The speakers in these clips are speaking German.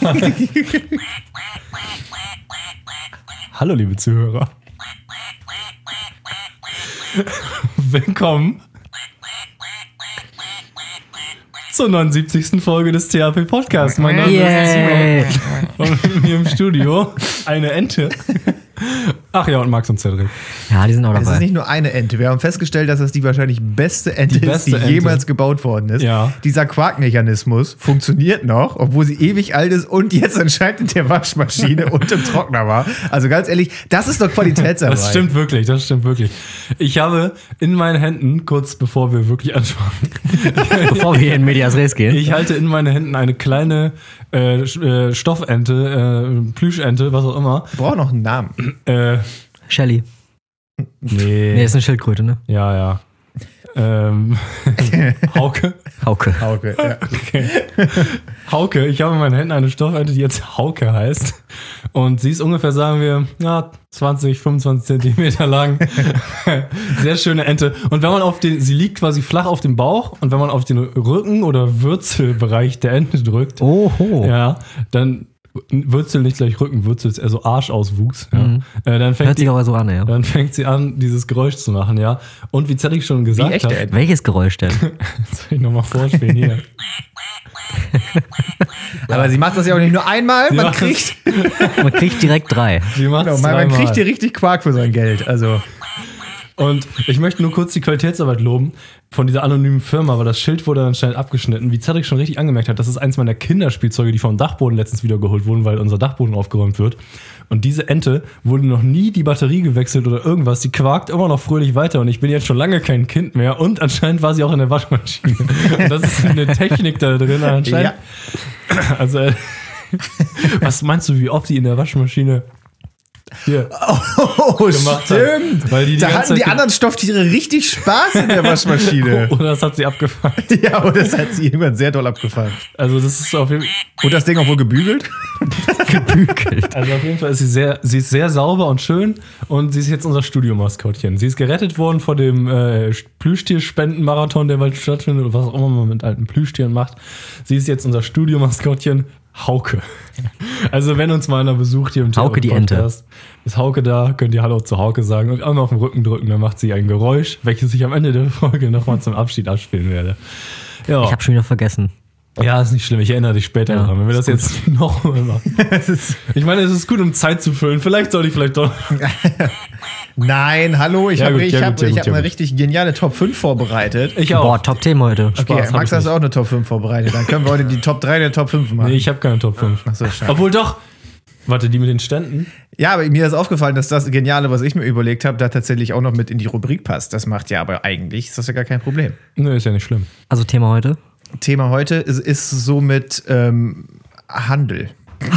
Hallo, liebe Zuhörer. Willkommen zur 79. Folge des THP Podcasts. Mein Name ist Simon und mit mir im Studio eine Ente. Ach ja, und Max und Cedric. Ja, die sind auch dabei. Es ist nicht nur eine Ente. Wir haben festgestellt, dass es die wahrscheinlich beste Ente ist, die jemals gebaut worden ist. Ja. Dieser Quarkmechanismus funktioniert noch, obwohl sie ewig alt ist und jetzt anscheinend in der Waschmaschine und im Trockner war. Also ganz ehrlich, das ist doch Qualitätsarbeit. Das stimmt wirklich. Ich habe in meinen Händen, kurz bevor wir wirklich anfangen, bevor wir hier in Medias Res gehen. Ich halte in meinen Händen eine kleine Stoffente, Plüschente, was auch immer. Braucht noch einen Namen. Shelly. Nee, ist eine Schildkröte, ne? Ja. Hauke, ja. Okay. Hauke, ich habe in meinen Händen eine Stoffente, die jetzt Hauke heißt. Und sie ist ungefähr, sagen wir, 20, 25 Zentimeter lang. Sehr schöne Ente. Und wenn man sie liegt quasi flach auf dem Bauch und wenn man auf den Rücken- oder Wurzelbereich der Ente drückt, ja, dann Wurzel nicht gleich Rücken, Wurzel ist eher so Arschauswuchs. Ja. Mhm. Dann hört sich aber so an, ja. Dann fängt sie an, dieses Geräusch zu machen, ja. Und wie Cedric schon gesagt hat. Welches Geräusch denn? Soll ich nochmal vorspielen hier? Aber sie macht das ja auch nicht nur einmal, man kriegt direkt 3. Man kriegt hier richtig Quark für sein Geld. Also. Und ich möchte nur kurz die Qualitätsarbeit loben von dieser anonymen Firma, weil das Schild wurde dann schnell abgeschnitten. Wie Cedric schon richtig angemerkt hat, das ist eins meiner Kinderspielzeuge, die vom Dachboden letztens wiedergeholt wurden, weil unser Dachboden aufgeräumt wird. Und diese Ente wurde noch nie die Batterie gewechselt oder irgendwas. Die quakt immer noch fröhlich weiter und ich bin jetzt schon lange kein Kind mehr und anscheinend war sie auch in der Waschmaschine. Und das ist eine Technik da drin anscheinend. Ja. Also, was meinst du, wie oft die in der Waschmaschine hier gemacht stimmt. Hat, weil die da hatten die anderen Stofftiere richtig Spaß in der Waschmaschine. Oder das hat sie abgefangen. Ja, oder das hat sie irgendwann sehr doll abgefangen. Also das ist auf jeden Fall... Und das Ding auch wohl gebügelt? Gebügelt. Also auf jeden Fall ist sie ist sehr sauber und schön und sie ist jetzt unser Studiomaskottchen. Sie ist gerettet worden vor dem Plüschtierspendenmarathon, der bald stattfindet oder was auch immer man mit alten Plüschtieren macht. Sie ist jetzt unser Studiomaskottchen. Hauke. Also wenn uns mal einer besucht hier im Hauke die Ente. Ist Hauke da, könnt ihr Hallo zu Hauke sagen und einmal auf den Rücken drücken, dann macht sie ein Geräusch, welches ich am Ende der Folge nochmal zum Abschied abspielen werde. Ja. Ich habe schon wieder vergessen. Ja, ist nicht schlimm, ich erinnere dich später daran, wenn wir das jetzt nochmal machen. Ich meine, es ist gut, um Zeit zu füllen. Vielleicht sollte ich doch... Nein, hallo, ich habe eine richtig geniale Top 5 vorbereitet. Ich auch. Boah, Top-Themen heute. Okay, Spaß, Max, hast du auch eine Top 5 vorbereitet. Dann können wir heute die Top 3 der Top 5 machen. Nee, ich habe keine Top 5. Ach so, schade. Obwohl doch... Warte, die mit den Ständen? Ja, aber mir ist aufgefallen, dass das Geniale, was ich mir überlegt habe, da tatsächlich auch noch mit in die Rubrik passt. Das macht ja aber eigentlich, ist das ja gar kein Problem. Nö, ist ja nicht schlimm. Also Thema heute? Thema heute ist somit Handel.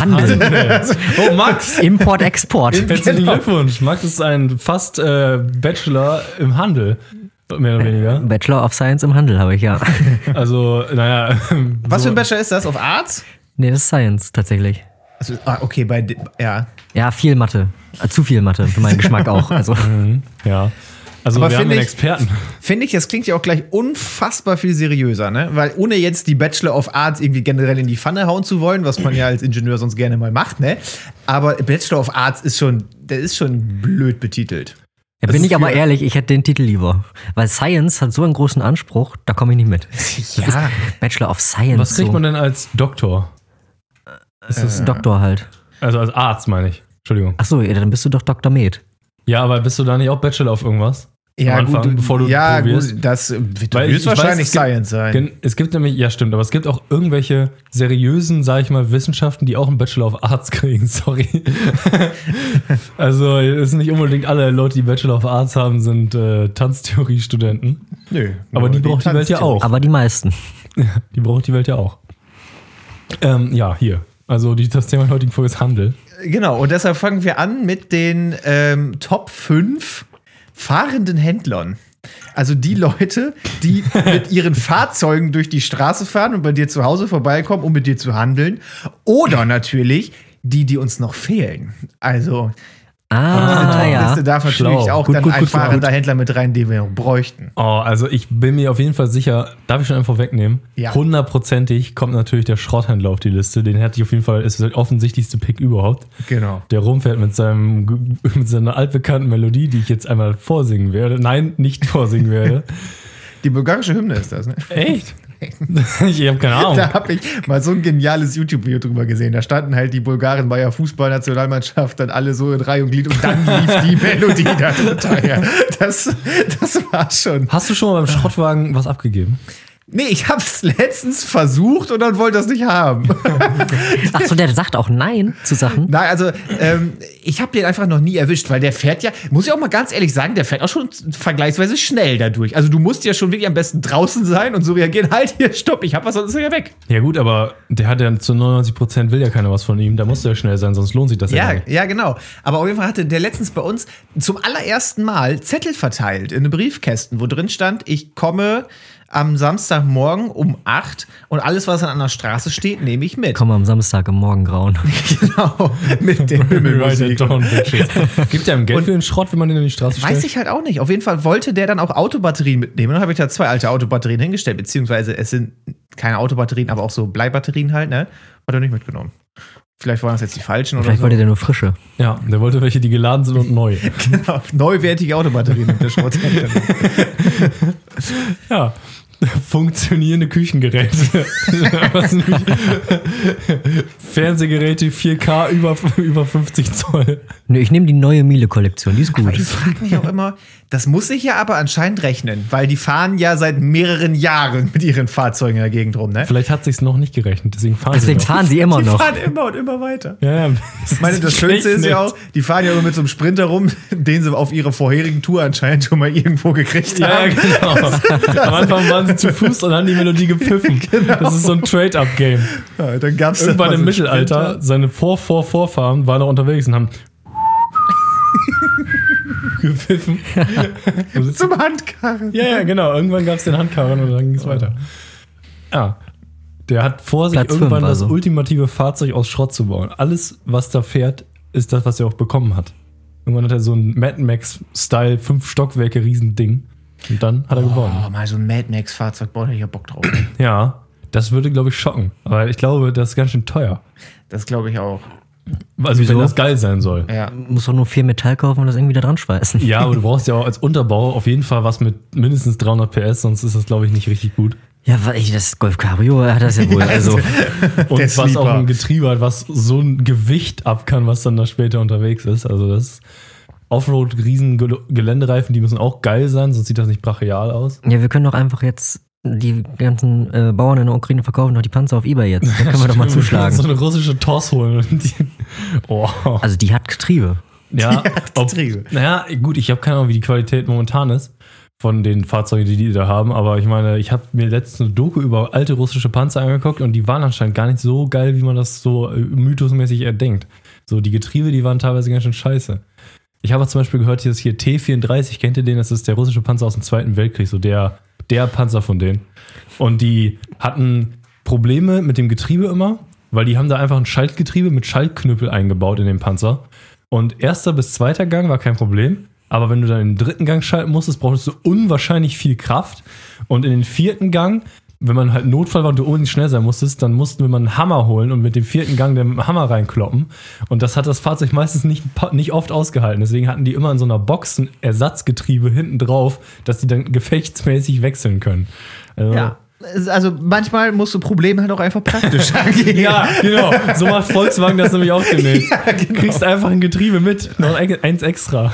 Oh, Max! Import-Export. Herzlichen Glückwunsch. Max ist ein fast Bachelor im Handel. Mehr oder weniger. Bachelor of Science im Handel habe ich, ja. Also, naja. Was für ein Bachelor ist das? Auf Arts? Nee, das ist Science tatsächlich. Also, okay, ja. Ja, viel Mathe. Zu viel Mathe, für meinen Geschmack auch. Also. Ja. Also aber wir haben einen Experten. Finde ich, das klingt ja auch gleich unfassbar viel seriöser, ne? Weil ohne jetzt die Bachelor of Arts irgendwie generell in die Pfanne hauen zu wollen, was man ja als Ingenieur sonst gerne mal macht, ne? Aber Bachelor of Arts ist schon blöd betitelt. Ja, bin ich aber ehrlich, ich hätte den Titel lieber. Weil Science hat so einen großen Anspruch, da komme ich nicht mit. Ja. Bachelor of Science. Was kriegt man denn als Doktor? Das ist Doktor halt. Also als Arzt, meine ich. Entschuldigung. Ach so, ja, dann bist du doch Dr. Med. Ja, aber bist du da nicht auch Bachelor auf irgendwas? Ja, Anfang, gut, bevor du probierst? Gut, das wird wahrscheinlich Science sein. Es gibt nämlich, ja stimmt, aber es gibt auch irgendwelche seriösen, sag ich mal, Wissenschaften, die auch einen Bachelor of Arts kriegen, sorry. Also es sind nicht unbedingt alle Leute, die Bachelor of Arts haben, sind Tanztheorie-Studenten. Nö. Aber die braucht die Welt ja auch. Aber die meisten. Die braucht die Welt ja auch. Ja, hier. Also das Thema der heutigen Folge ist Handel. Genau, und deshalb fangen wir an mit den Top 5 fahrenden Händlern. Also die Leute, die mit ihren Fahrzeugen durch die Straße fahren und bei dir zu Hause vorbeikommen, um mit dir zu handeln. Oder natürlich die uns noch fehlen. Also Ja. Liste darf natürlich Schlau. auch Gut, dann gut, ein gut, fahrender Händler mit rein, den wir noch bräuchten. Oh, also ich bin mir auf jeden Fall sicher, darf ich schon einfach wegnehmen? Ja. 100%ig kommt natürlich der Schrotthändler auf die Liste. Den hätte ich auf jeden Fall, ist der offensichtlichste Pick überhaupt. Genau. Der rumfährt mit seiner altbekannten Melodie, die ich jetzt einmal vorsingen werde. Nein, nicht vorsingen werde. Die bulgarische Hymne ist das, ne? Echt? Ich habe keine Ahnung. Da habe ich mal so ein geniales YouTube-Video drüber gesehen. Da standen halt die Bulgaren bei der Fußballnationalmannschaft dann alle so in Reihe und Glied und dann lief die Melodie da drunter her. Das war schon. Hast du schon mal beim Schrottwagen was abgegeben? Nee, ich habe es letztens versucht und dann wollte das nicht haben. Ach so, der sagt auch Nein zu Sachen. Nein, also ich habe den einfach noch nie erwischt, weil der fährt ja, muss ich auch mal ganz ehrlich sagen, der fährt auch schon vergleichsweise schnell dadurch. Also du musst ja schon wirklich am besten draußen sein und so reagieren, halt hier, stopp, ich hab was, sonst ist er ja weg. Ja gut, aber der hat ja zu 99% will ja keiner was von ihm. Da musst du ja schnell sein, sonst lohnt sich das ja nicht. Ja, genau. Aber auf jeden Fall hatte der letztens bei uns zum allerersten Mal Zettel verteilt in den Briefkästen, wo drin stand, ich komme am Samstagmorgen um 8 und alles, was an der Straße steht, nehme ich mit. Komm am Samstag im Morgengrauen. Genau, mit der Himmelmusik. Gibt der ihm Geld für den Schrott, wenn man den in die Straße stellt? Weiß ich halt auch nicht. Auf jeden Fall wollte der dann auch Autobatterien mitnehmen. Dann habe ich da 2 alte Autobatterien hingestellt, beziehungsweise es sind keine Autobatterien, aber auch so Bleibatterien halt, ne? Hat er nicht mitgenommen. Vielleicht waren das jetzt die falschen oder Vielleicht so. wollte der nur frische. Ja, der wollte welche, die geladen sind und neu. Genau, neuwertige Autobatterien mit der Schrotthändler. Ja. Funktionierende Küchengeräte. Was nämlich Fernsehgeräte 4K über 50 Zoll. Nö, ich nehme die neue Miele-Kollektion, die ist gut. Aber ich frage mich auch immer, das muss sich ja aber anscheinend rechnen, weil die fahren ja seit mehreren Jahren mit ihren Fahrzeugen in der Gegend rum, ne? Vielleicht hat sich's noch nicht gerechnet, deswegen fahren Deswegen sie noch. fahren sie immer Die noch. fahren immer und immer weiter. Ja, Ich meine, das Schönste ist ja auch, die fahren ja immer mit so einem Sprinter rum, den sie auf ihrer vorherigen Tour anscheinend schon mal irgendwo gekriegt Ja, haben. genau. Am Anfang waren sie zu Fuß und haben die Melodie gepfiffen. Genau. Das ist so ein Trade-Up-Game. Ja, dann gab's Irgendwann dann im mal so Mittelalter, Sprinter. seine Vorfahren waren noch unterwegs und haben gepfiffen. Zum Handkarren. Ja, genau. Irgendwann gab es den Handkarren und dann ging es weiter. Ja. Der hat vor sich, Platz irgendwann 5 also. das ultimative Fahrzeug aus Schrott zu bauen. Alles, was da fährt, ist das, was er auch bekommen hat. Irgendwann hat er so ein Mad Max-Style, 5 Stockwerke, Riesending. Und dann hat er gewonnen. Oh, mal so ein Mad Max-Fahrzeug, boah, da hätte ich ja Bock drauf. Ja, das würde, glaube ich, schocken. Aber ich glaube, das ist ganz schön teuer. Das glaube ich auch. Also, Wieso? wenn das geil sein soll. Ja. Muss doch nur 4 Metall kaufen und das irgendwie da dran schweißen. Ja, aber du brauchst ja auch als Unterbau auf jeden Fall was mit mindestens 300 PS, sonst ist das, glaube ich, nicht richtig gut. Ja, weil das Golf Cabrio hat das ja wohl. Also, Und Der was auch Sleeper. ein Getriebe hat, was so ein Gewicht ab kann, was dann da später unterwegs ist. Also das Offroad-Riesen-Geländereifen, die müssen auch geil sein, sonst sieht das nicht brachial aus. ja, wir können doch einfach jetzt die ganzen Bauern in der Ukraine verkaufen doch die Panzer auf eBay jetzt. Da können wir doch mal So zuschlagen. eine russische TOS holen. Und oh. Also die hat Getriebe. Ja, Getriebe. Naja, gut, ich habe keine Ahnung, wie die Qualität momentan ist von den Fahrzeugen, die da haben, aber ich meine, ich habe mir letztens eine Doku über alte russische Panzer angeguckt und die waren anscheinend gar nicht so geil, wie man das so mythosmäßig erdenkt. So, die Getriebe, die waren teilweise ganz schön scheiße. Ich habe zum Beispiel gehört, hier T-34, kennt ihr den? Das ist der russische Panzer aus dem Zweiten Weltkrieg, so der Panzer von denen. Und die hatten Probleme mit dem Getriebe immer, weil die haben da einfach ein Schaltgetriebe mit Schaltknüppel eingebaut in den Panzer. Und erster bis zweiter Gang war kein Problem. Aber wenn du dann in den dritten Gang schalten musstest, brauchtest du unwahrscheinlich viel Kraft. Und in den vierten Gang, wenn man halt Notfall war und du unbedingt schnell sein musstest, dann mussten wir mal einen Hammer holen und mit dem vierten Gang den Hammer reinkloppen. Und das hat das Fahrzeug meistens nicht oft ausgehalten. Deswegen hatten die immer in so einer Box ein Ersatzgetriebe hinten drauf, dass die dann gefechtsmäßig wechseln können. Also, Ja. Also manchmal musst du Probleme halt auch einfach praktisch angehen. Ja, genau. So macht Volkswagen das nämlich auch demnächst. Ja, genau. Du kriegst einfach ein Getriebe mit, noch eins extra.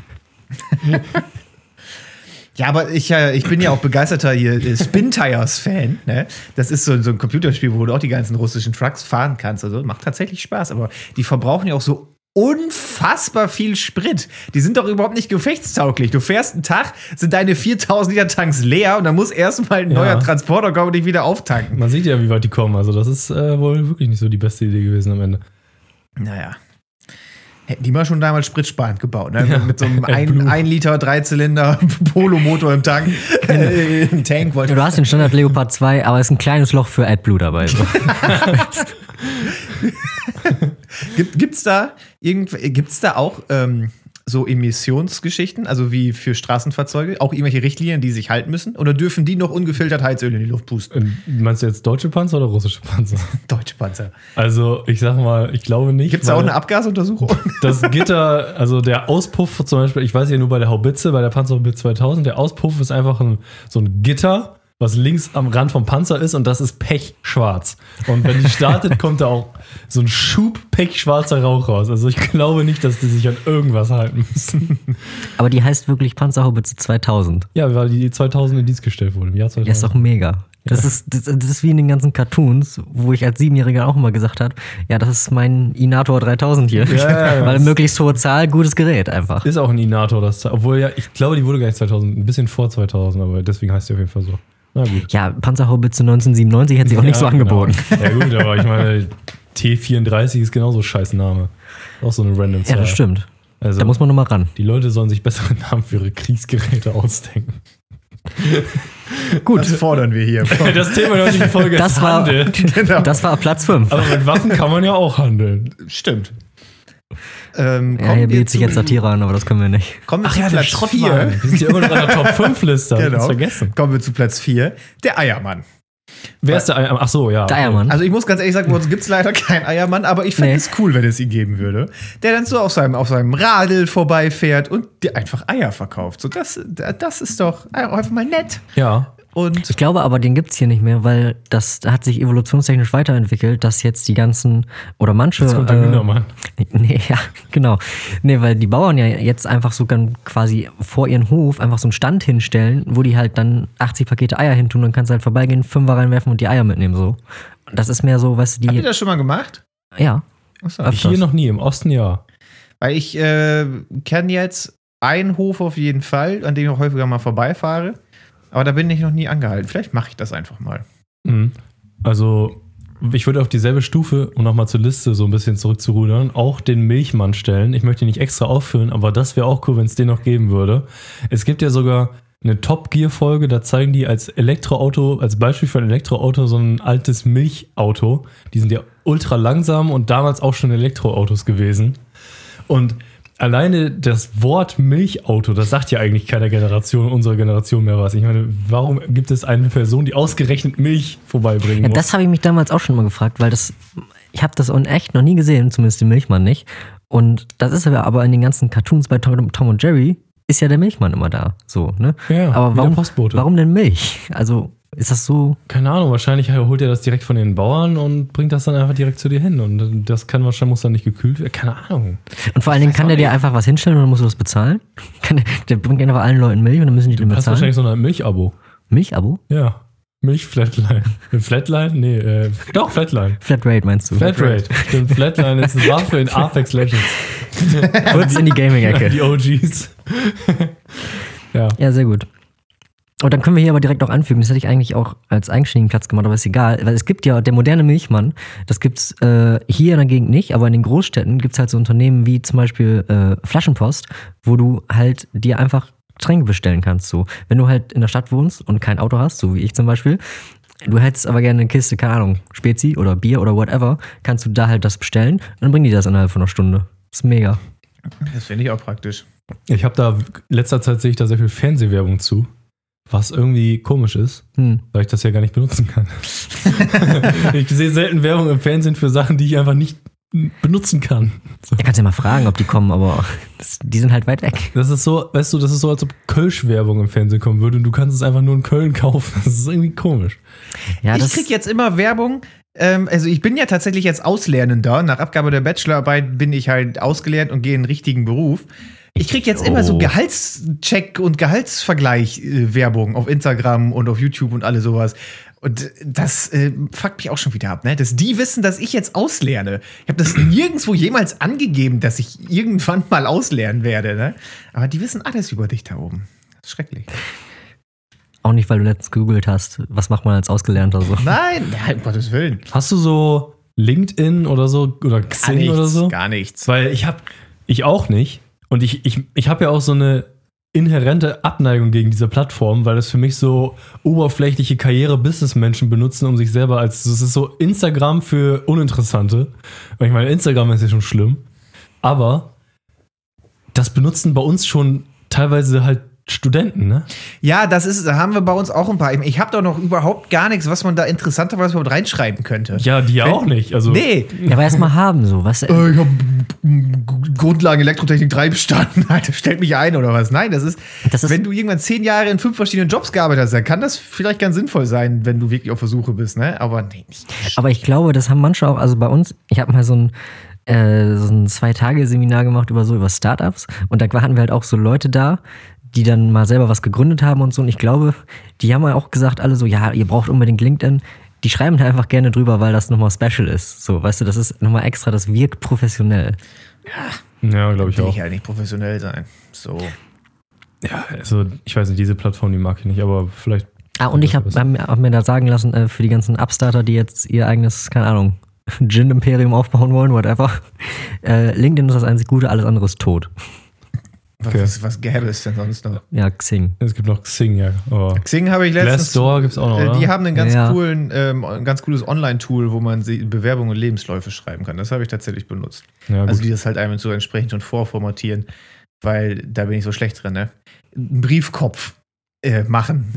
Ja, aber ich bin ja auch begeisterter hier Spin Tires-Fan. Ne? Das ist so ein Computerspiel, wo du auch die ganzen russischen Trucks fahren kannst. Also macht tatsächlich Spaß. Aber die verbrauchen ja auch so unfassbar viel Sprit. Die sind doch überhaupt nicht gefechtstauglich. Du fährst einen Tag, sind deine 4000 Liter Tanks leer und dann muss erstmal ein neuer Transporter kommen und dich wieder auftanken. Man sieht ja, wie weit die kommen. Also das ist wohl wirklich nicht so die beste Idee gewesen am Ende. Naja. Hätten die mal schon damals spritsparend gebaut, ne? Ja, Mit so einem AdBlue. 1 Liter 3-Zylinder Polo-Motor im Tank. Im Tank wollte Du hast den Standard Leopard 2, aber es ist ein kleines Loch für AdBlue dabei. So. Gibt's da auch so Emissionsgeschichten, also wie für Straßenfahrzeuge, auch irgendwelche Richtlinien, die sich halten müssen? Oder dürfen die noch ungefiltert Heizöl in die Luft pusten? Meinst du jetzt deutsche Panzer oder russische Panzer? Deutsche Panzer. Also, ich sag mal, ich glaube nicht. Gibt es da auch eine Abgasuntersuchung? Das Gitter, also der Auspuff zum Beispiel, ich weiß ja nur bei der Haubitze, bei der Panzerhaubitze 2000, der Auspuff ist einfach so ein Gitter, was links am Rand vom Panzer ist und das ist pechschwarz. Und wenn die startet, kommt da auch so ein Schub pechschwarzer Rauch raus. Also ich glaube nicht, dass die sich an irgendwas halten müssen. Aber die heißt wirklich Panzerhaubitze 2000. Ja, weil die 2000 in Dienst gestellt wurde, im Jahr 2000. Ja, ist doch mega. Das ist wie in den ganzen Cartoons, wo ich als 7-Jähriger auch immer gesagt habe, ja, das ist mein Inator 3000 hier. Ja. Weil möglichst hohe Zahl, gutes Gerät einfach. Ist auch ein Inator, obwohl ja, ich glaube, die wurde gar nicht 2000, ein bisschen vor 2000, aber deswegen heißt die auf jeden Fall so. Na gut. Ja, Panzerhaubitze 1997 hätte sie auch nicht so angeboten. Genau. Ja gut, aber ich meine, T34 ist genauso ein scheiß Name. Auch so eine random Zahl. Ja, das stimmt. Also, da muss man nochmal ran. Die Leute sollen sich bessere Namen für ihre Kriegsgeräte ausdenken. Gut. Das fordern wir hier. Das Thema der heutigen Folge ist Handel. Das war Platz 5. Aber mit Waffen kann man ja auch handeln. Stimmt. Ja, hier bietet sich jetzt Satire an, aber das können wir nicht. Kommen wir zu Platz 4. Wir sind ja immer noch an der Top-5-Liste. Genau. Vergessen. Kommen wir zu Platz 4. Der Eiermann. Wer ist der Eiermann? Ach so, ja. Der Eiermann. Also ich muss ganz ehrlich sagen, bei uns gibt es leider keinen Eiermann, aber ich fände es cool, wenn es ihn geben würde. Der dann so auf seinem Radl vorbeifährt und dir einfach Eier verkauft. So, das ist doch einfach mal nett. Ja. Und Ich glaube aber, den gibt's hier nicht mehr, weil das hat sich evolutionstechnisch weiterentwickelt, dass jetzt die ganzen, oder manche... Jetzt kommt der Hühnermann. Nee, ja, genau. Nee, weil die Bauern ja jetzt einfach so quasi vor ihren Hof einfach so einen Stand hinstellen, wo die halt dann 80 Pakete Eier hintun, dann kannst du halt vorbeigehen, 5er reinwerfen und die Eier mitnehmen so. Und das ist mehr so, weißt du, habt ihr das schon mal gemacht? Ja. Achso. Hier noch nie, im Osten ja. Weil ich kenne jetzt einen Hof auf jeden Fall, an dem ich auch häufiger mal vorbeifahre. Aber da bin ich noch nie angehalten. Vielleicht mache ich das einfach mal. Also, ich würde auf dieselbe Stufe, um nochmal zur Liste so ein bisschen zurückzurudern, auch den Milchmann stellen. Ich möchte ihn nicht extra aufführen, aber das wäre auch cool, wenn es den noch geben würde. Es gibt ja sogar eine Top-Gear-Folge, da zeigen die als Elektroauto, als Beispiel für ein Elektroauto, so ein altes Milchauto. Die sind ja ultra langsam und damals auch schon Elektroautos gewesen. Und alleine das Wort Milchauto, das sagt ja eigentlich keiner Generation, unserer Generation mehr was. Ich meine, warum gibt es eine Person, die ausgerechnet Milch vorbeibringen muss? Das habe ich mich damals auch schon mal gefragt, weil ich habe das in echt noch nie gesehen, zumindest den Milchmann nicht. Und das ist aber in den ganzen Cartoons bei Tom und Jerry ist ja der Milchmann immer da. So, ne? Ja, aber wie der Postbote. Warum denn Milch? Also ist das so? Keine Ahnung, wahrscheinlich holt er das direkt von den Bauern und bringt das dann einfach direkt zu dir hin. Und das muss dann nicht gekühlt werden. Keine Ahnung. Und vor allen Dingen kann der dir einfach was hinstellen und dann musst du das bezahlen? Der bringt einfach allen Leuten Milch und dann müssen die den bezahlen? Du hast wahrscheinlich so ein Milchabo. Milchabo? Ja. Milch-Flatline. Flatline? Nee, doch, Flatline. Flatrate meinst du? Flatrate. Stimmt, Flatline ist eine Waffe in Apex Legends. Kurz in die Gaming-Ecke. Die OGs. Ja, sehr gut. Und dann können wir hier aber direkt auch anfügen, das hätte ich eigentlich auch als eigenständigen Platz gemacht, aber ist egal, weil es gibt ja der moderne Milchmann, das gibt's hier in der Gegend nicht, aber in den Großstädten gibt's halt so Unternehmen wie zum Beispiel Flaschenpost, wo du halt dir einfach Getränke bestellen kannst. So. Wenn du halt in der Stadt wohnst und kein Auto hast, so wie ich zum Beispiel, du hättest aber gerne eine Kiste, keine Ahnung, Spezi oder Bier oder whatever, kannst du da halt das bestellen und dann bringen die das innerhalb von einer Stunde. Das ist mega. Das finde ich auch praktisch. Ich habe da, letzter Zeit sehe ich da sehr viel Fernsehwerbung zu. Was irgendwie komisch ist, weil ich das ja gar nicht benutzen kann. Ich sehe selten Werbung im Fernsehen für Sachen, die ich einfach nicht benutzen kann. So. Da kannst du ja mal fragen, ob die kommen, aber die sind halt weit weg. Das ist so, weißt du, das ist so, als ob Kölsch-Werbung im Fernsehen kommen würde und du kannst es einfach nur in Köln kaufen. Das ist irgendwie komisch. Ja, ich krieg jetzt immer Werbung. Also ich bin ja tatsächlich jetzt Auslernender. Nach Abgabe der Bachelorarbeit bin ich halt ausgelernt und gehe in einen richtigen Beruf. Ich krieg jetzt immer so Gehaltscheck und Gehaltsvergleich-Werbung auf Instagram und auf YouTube und alles sowas. Und das fuckt mich auch schon wieder ab, ne? Dass die wissen, dass ich jetzt auslerne. Ich habe das nirgendwo jemals angegeben, dass ich irgendwann mal auslernen werde, ne? Aber die wissen alles über dich da oben. Das ist schrecklich. Auch nicht, weil du letztens gegoogelt hast, was macht man als Ausgelernter so. Nein, um Gottes Willen. Hast du so LinkedIn oder so oder Xing oder so? Gar nichts. Weil ich auch nicht. Und ich habe ja auch so eine inhärente Abneigung gegen diese Plattform, weil das für mich so oberflächliche Karriere-Business-Menschen benutzen, um sich selber als, das ist so Instagram für Uninteressante. Weil ich meine, Instagram ist ja schon schlimm. Aber das benutzen bei uns schon teilweise halt Studenten, ne? Ja, da haben wir bei uns auch ein paar. Ich habe doch noch überhaupt gar nichts, was man da interessanterweise überhaupt reinschreiben könnte. Ja, die auch nicht. Also, nee. Ja, aber erstmal haben so. Was? Ich habe Grundlagen Elektrotechnik 3 bestanden. Alter, stellt mich ein oder was? Nein, das ist, wenn du irgendwann 10 Jahre in 5 verschiedenen Jobs gearbeitet hast, dann kann das vielleicht ganz sinnvoll sein, wenn du wirklich auf der Suche bist, ne? Aber nee, nicht. Aber ich glaube, das haben manche auch, also bei uns, ich habe mal so ein 2-Tage-Seminar gemacht über Startups und da hatten wir halt auch so Leute da, die dann mal selber was gegründet haben und so. Und ich glaube, die haben ja auch gesagt, alle so, ja, ihr braucht unbedingt LinkedIn. Die schreiben da einfach gerne drüber, weil das nochmal special ist. So, weißt du, das ist nochmal extra, das wirkt professionell. Ja, glaube ich auch. Will ich halt nicht professionell sein. So. Ja, also ich weiß nicht, diese Plattform, die mag ich nicht, aber vielleicht. Und ich hab mir da sagen lassen, für die ganzen Upstarter, die jetzt ihr eigenes, keine Ahnung, Gin-Imperium aufbauen wollen, whatever. LinkedIn ist das einzig Gute, alles andere ist tot. Okay. Was gäbe es denn sonst noch? Ja, Xing. Es gibt noch Xing, ja. Oh. Xing habe ich letztens. Glassdoor gibt es auch noch, oder? Die haben einen ganz ein ganz cooles Online-Tool, wo man Bewerbungen und Lebensläufe schreiben kann. Das habe ich tatsächlich benutzt. Ja, also die das halt einmal so entsprechend schon vorformatieren, weil da bin ich so schlecht drin, ne? Einen Briefkopf machen.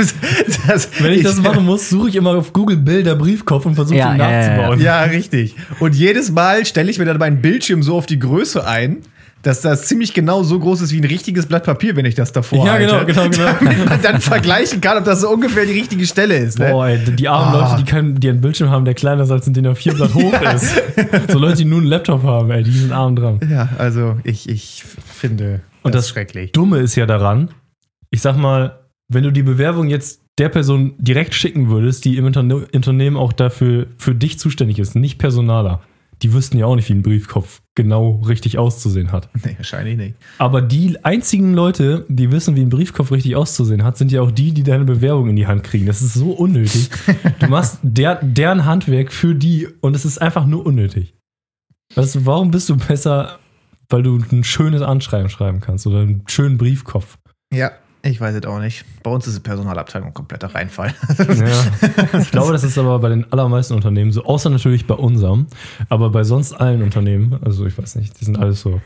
Wenn ich das machen muss, suche ich immer auf Google Bilder Briefkopf und versuche ihn nachzubauen. Ja, richtig. Und jedes Mal stelle ich mir dann meinen Bildschirm so auf die Größe ein, dass das ziemlich genau so groß ist wie ein richtiges Blatt Papier, wenn ich das davor halte. Ja, genau. Damit man dann vergleichen kann, ob das so ungefähr die richtige Stelle ist. Ne? Boah, ey, die armen Leute, die einen Bildschirm haben, der kleiner ist als ein DIN A4 Blatt hoch ist. So Leute, die nur einen Laptop haben, ey, die sind arm dran. Ja, also ich finde das schrecklich. Dumme ist ja daran, ich sag mal, wenn du die Bewerbung jetzt der Person direkt schicken würdest, die im Unternehmen auch dafür für dich zuständig ist, nicht Personaler. Die wüssten ja auch nicht, wie ein Briefkopf genau richtig auszusehen hat. Nee, wahrscheinlich nicht. Aber die einzigen Leute, die wissen, wie ein Briefkopf richtig auszusehen hat, sind ja auch die deine Bewerbung in die Hand kriegen. Das ist so unnötig. Du machst deren Handwerk für die und es ist einfach nur unnötig. Weißt du, warum bist du besser, weil du ein schönes Anschreiben schreiben kannst oder einen schönen Briefkopf? Ja. Ich weiß es auch nicht. Bei uns ist die Personalabteilung ein kompletter Reinfall. Ja. Ich glaube, das ist aber bei den allermeisten Unternehmen so, außer natürlich bei unserem, aber bei sonst allen Unternehmen, also ich weiß nicht, die sind alles so.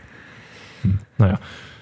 Naja.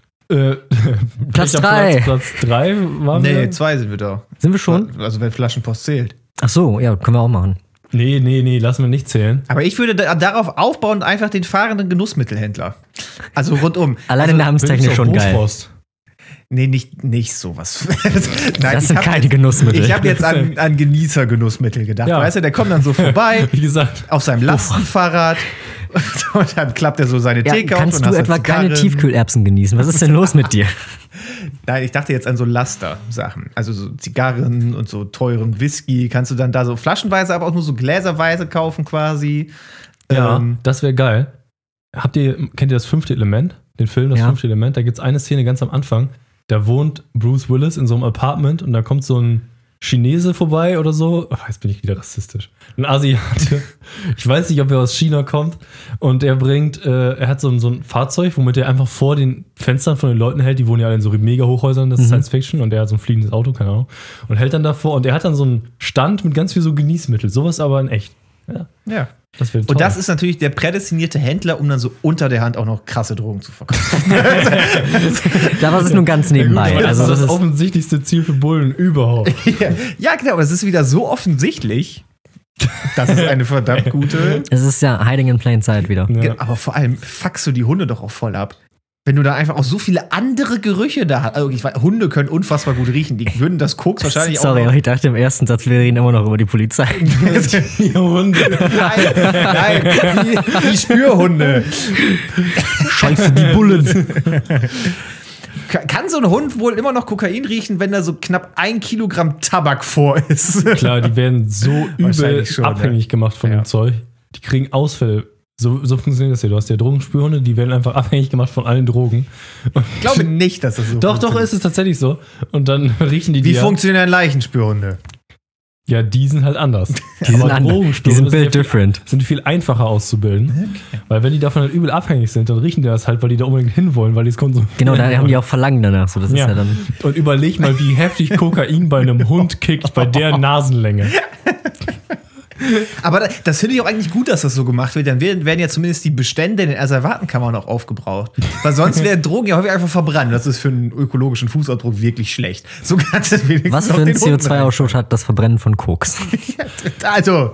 Platz 3. Platz 3 waren wir? Nee, 2 sind wir da. Sind wir schon? Also wenn Flaschenpost zählt. Ach so, ja, können wir auch machen. Nee, lassen wir nicht zählen. Aber ich würde darauf aufbauen, einfach den fahrenden Genussmittelhändler. Also rundum. Alleine namenstechnisch schon geil. Nee, nicht sowas. Nein, das sind keine Genussmittel. Ich habe jetzt an Genießer-Genussmittel gedacht. Ja. Weißt du, der kommt dann so vorbei, wie gesagt, auf seinem Lastenfahrrad und dann klappt er so seine Theke auf. Kannst du etwa keine Tiefkühlerbsen genießen? Was ist denn los mit dir? Nein, ich dachte jetzt an so Laster-Sachen. Also so Zigarren und so teuren Whisky. Kannst du dann da so flaschenweise, aber auch nur so gläserweise kaufen quasi. Ja, das wäre geil. Kennt ihr das 5. Element? Den Film, das 5. Element? Da gibt es eine Szene ganz am Anfang. Da wohnt Bruce Willis in so einem Apartment und da kommt so ein Chinese vorbei oder so. Ach, jetzt bin ich wieder rassistisch. Ein Asiate. Ich weiß nicht, ob er aus China kommt. Und er hat so ein Fahrzeug, womit er einfach vor den Fenstern von den Leuten hält. Die wohnen ja alle in so mega Hochhäusern, das ist Science Fiction. Und er hat so ein fliegendes Auto, keine Ahnung. Und hält dann davor. Und er hat dann so einen Stand mit ganz viel so Genießmittel. Sowas aber in echt. Ja. Das wäre toll. Und das ist natürlich der prädestinierte Händler, um dann so unter der Hand auch noch krasse Drogen zu verkaufen. Da war es nur ganz nebenbei. Ja, also das ist das offensichtlichste Ziel für Bullen überhaupt. Ja, genau, aber es ist wieder so offensichtlich. Das ist eine verdammt gute. Es ist ja Hiding in Plain Sight wieder. Ja. Aber vor allem fuckst du die Hunde doch auch voll ab. Wenn du da einfach auch so viele andere Gerüche da hast. Also Hunde können unfassbar gut riechen. Die würden das Koks wahrscheinlich auch. Sorry, aber ich dachte im ersten Satz, wir reden immer noch über die Polizei. Die Hunde. Nein, die Spürhunde. Scheiße, die Bullen. Kann so ein Hund wohl immer noch Kokain riechen, wenn da so knapp 1 Kilogramm Tabak vor ist? Klar, die werden so übel schon, abhängig gemacht von dem Zeug. Die kriegen Ausfälle. So funktioniert das ja. Du hast ja Drogenspürhunde, die werden einfach abhängig gemacht von allen Drogen. Ich glaube nicht, dass das so Doch, ist es tatsächlich so. Und dann riechen die. Wie funktionieren Leichenspürhunde? Ja, die sind halt anders. Die sind built different. Sind viel einfacher auszubilden. Okay. Weil wenn die davon halt übel abhängig sind, dann riechen die das halt, weil die da unbedingt hinwollen, weil die es konsumieren. Genau, da haben die auch Verlangen danach. So, das ist ja dann und überleg mal, wie heftig Kokain bei einem Hund kickt, bei der Nasenlänge. Aber das finde ich auch eigentlich gut, dass das so gemacht wird. Dann werden ja zumindest die Bestände in den Asservatenkammern auch aufgebraucht. Weil sonst werden Drogen ja häufig einfach verbrannt. Das ist für einen ökologischen Fußabdruck wirklich schlecht. So kannst du wenigstens was für einen CO2-Ausstoß hat das Verbrennen von Koks? Also,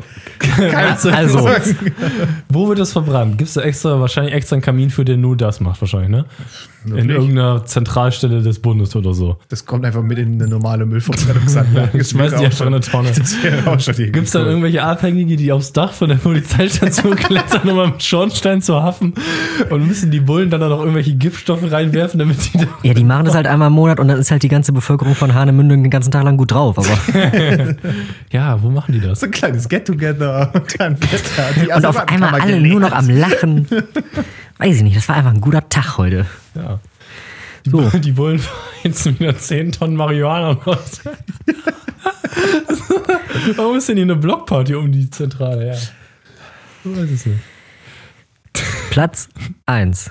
wo wird das verbrannt? Gibt es da wahrscheinlich extra einen Kamin für, der nur das macht wahrscheinlich, ne? Wirklich? In irgendeiner Zentralstelle des Bundes oder so. Das kommt einfach mit in eine normale Müllverbrennungsanlage. Ich weiß nicht, einfach eine Tonne. Das wäre auch schon Gibt es dann irgendwelche Abhängige, die aufs Dach von der Polizeistation klettern, um am Schornstein zu haffen und müssen die Bullen dann noch irgendwelche Giftstoffe reinwerfen, damit die... Ja, die machen das halt einmal im Monat und dann ist halt die ganze Bevölkerung von Hahnemünde den ganzen Tag lang gut drauf. Aber ja, wo machen die das? So ein kleines Get-Together und dann und auf einmal alle nur noch am Lachen. Weiß ich nicht, das war einfach ein guter Tag heute. Ja. Die Bullen jetzt wieder 10 Tonnen Marihuana raus. Warum ist denn hier eine Blockparty um die Zentrale? Ja. Ich weiß es nicht. Platz 1.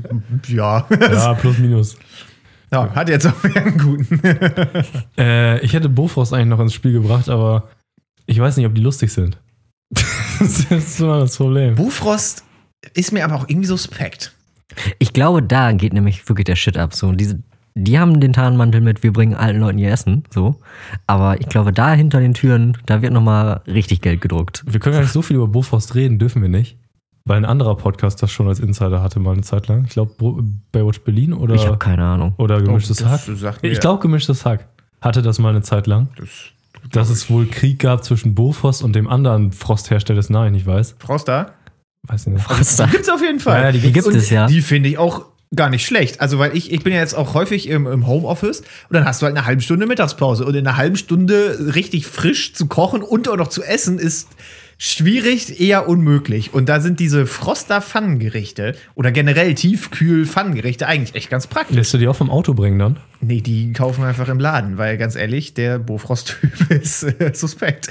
Ja. Ja, plus minus. Ja, hat jetzt auch wieder einen guten. Ich hätte Bofrost eigentlich noch ins Spiel gebracht, aber ich weiß nicht, ob die lustig sind. Das ist immer das Problem. Bofrost ist mir aber auch irgendwie suspekt. Ich glaube, da geht nämlich wirklich der Shit ab. So, die haben den Tarnmantel mit, wir bringen alten Leuten ihr Essen. So. Aber ich glaube, da hinter den Türen, da wird nochmal richtig Geld gedruckt. Wir können gar nicht so viel über Bofrost reden, dürfen wir nicht. Weil ein anderer Podcast das schon als Insider hatte mal eine Zeit lang. Ich glaube, Baywatch Berlin oder... Ich habe keine Ahnung. Oder Gemischtes Hack. Ich glaube, Gemischtes Hack hatte das mal eine Zeit lang. Dass es wohl Krieg gab zwischen Bofrost und dem anderen Frosthersteller, dessen Namen ich nicht weiß. Froster? Weiß ich nicht. Froster. Die gibt's auf jeden Fall. Ja, die gibt es, ja. Die finde ich auch gar nicht schlecht. Also, weil ich bin ja jetzt auch häufig im Homeoffice und dann hast du halt eine halbe Stunde Mittagspause. Und in einer halben Stunde richtig frisch zu kochen und auch noch zu essen ist schwierig, eher unmöglich. Und da sind diese Froster-Pfannengerichte oder generell Tiefkühl-Pfannengerichte eigentlich echt ganz praktisch. Lässt du die auch vom Auto bringen dann? Nee, die kaufen wir einfach im Laden, weil ganz ehrlich, der Bofrost-Typ ist suspekt.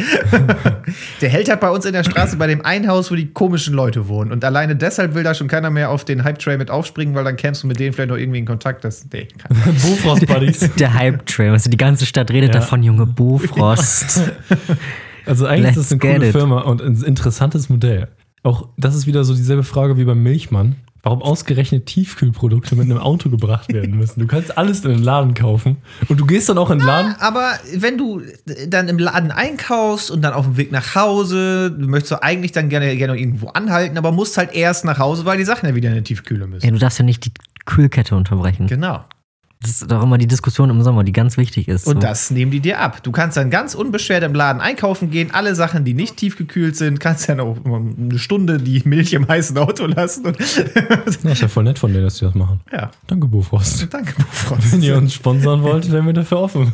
Der hält halt bei uns in der Straße bei dem einen Haus, wo die komischen Leute wohnen. Und alleine deshalb will da schon keiner mehr auf den Hype-Train mit aufspringen, weil dann kämst du mit denen vielleicht noch irgendwie in Kontakt. Bofrost-Buddies. Der Hype-Train, also die ganze Stadt redet davon, Junge, Bofrost. Also eigentlich ist das eine coole Firma und ein interessantes Modell. Auch das ist wieder so dieselbe Frage wie beim Milchmann. Warum ausgerechnet Tiefkühlprodukte mit einem Auto gebracht werden müssen? Du kannst alles in den Laden kaufen und du gehst dann auch in den Laden. Aber wenn du dann im Laden einkaufst und dann auf dem Weg nach Hause, du möchtest doch eigentlich dann gerne irgendwo anhalten, aber musst halt erst nach Hause, weil die Sachen ja wieder in die Tiefkühle müssen. Ja, du darfst ja nicht die Kühlkette unterbrechen. Genau. Das ist doch immer die Diskussion im Sommer, die ganz wichtig ist. Und das nehmen die dir ab. Du kannst dann ganz unbeschwert im Laden einkaufen gehen, alle Sachen, die nicht tiefgekühlt sind, kannst dann auch eine Stunde die Milch im heißen Auto lassen. Das ist ja voll nett von denen, dass die das machen. Ja. Danke, Bofrost. Danke, Bofrost. Wenn ihr uns sponsern wollt, wären wir dafür offen.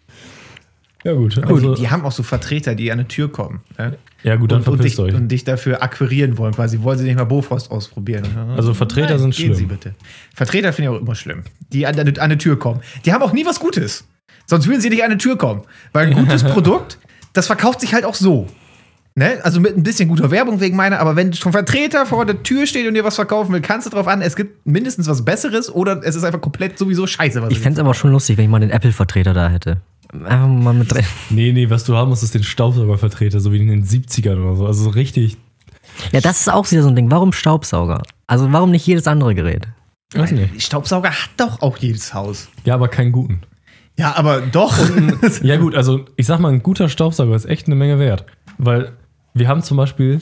Ja, gut. Also, die haben auch so Vertreter, die an die Tür kommen. Ne? Ja, gut, dann verpisst euch. Und dich dafür akquirieren wollen, quasi. Wollen sie nicht mal Bofrost ausprobieren. Also Vertreter sind schlimm. Gehen Sie bitte. Vertreter finde ich auch immer schlimm. Die an die Tür kommen. Die haben auch nie was Gutes. Sonst würden sie nicht an die Tür kommen. Weil ein gutes Produkt, das verkauft sich halt auch so. Ne? Also mit ein bisschen guter Werbung wegen meiner, aber wenn schon Vertreter vor der Tür steht und dir was verkaufen will, kannst du drauf an, es gibt mindestens was Besseres oder es ist einfach komplett sowieso scheiße. Ich fände es aber schon lustig, wenn ich mal den Apple-Vertreter da hätte. Einfach mal mit drin. Nee, was du haben musst, ist den Staubsaugervertreter, so wie in den 70ern oder so. Also so richtig. Ja, das ist auch wieder so ein Ding. Warum Staubsauger? Also warum nicht jedes andere Gerät? Weiß nicht. Staubsauger hat doch auch jedes Haus. Ja, aber keinen guten. Ja, aber doch. Ja gut, also ich sag mal, ein guter Staubsauger ist echt eine Menge wert. Weil wir haben zum Beispiel,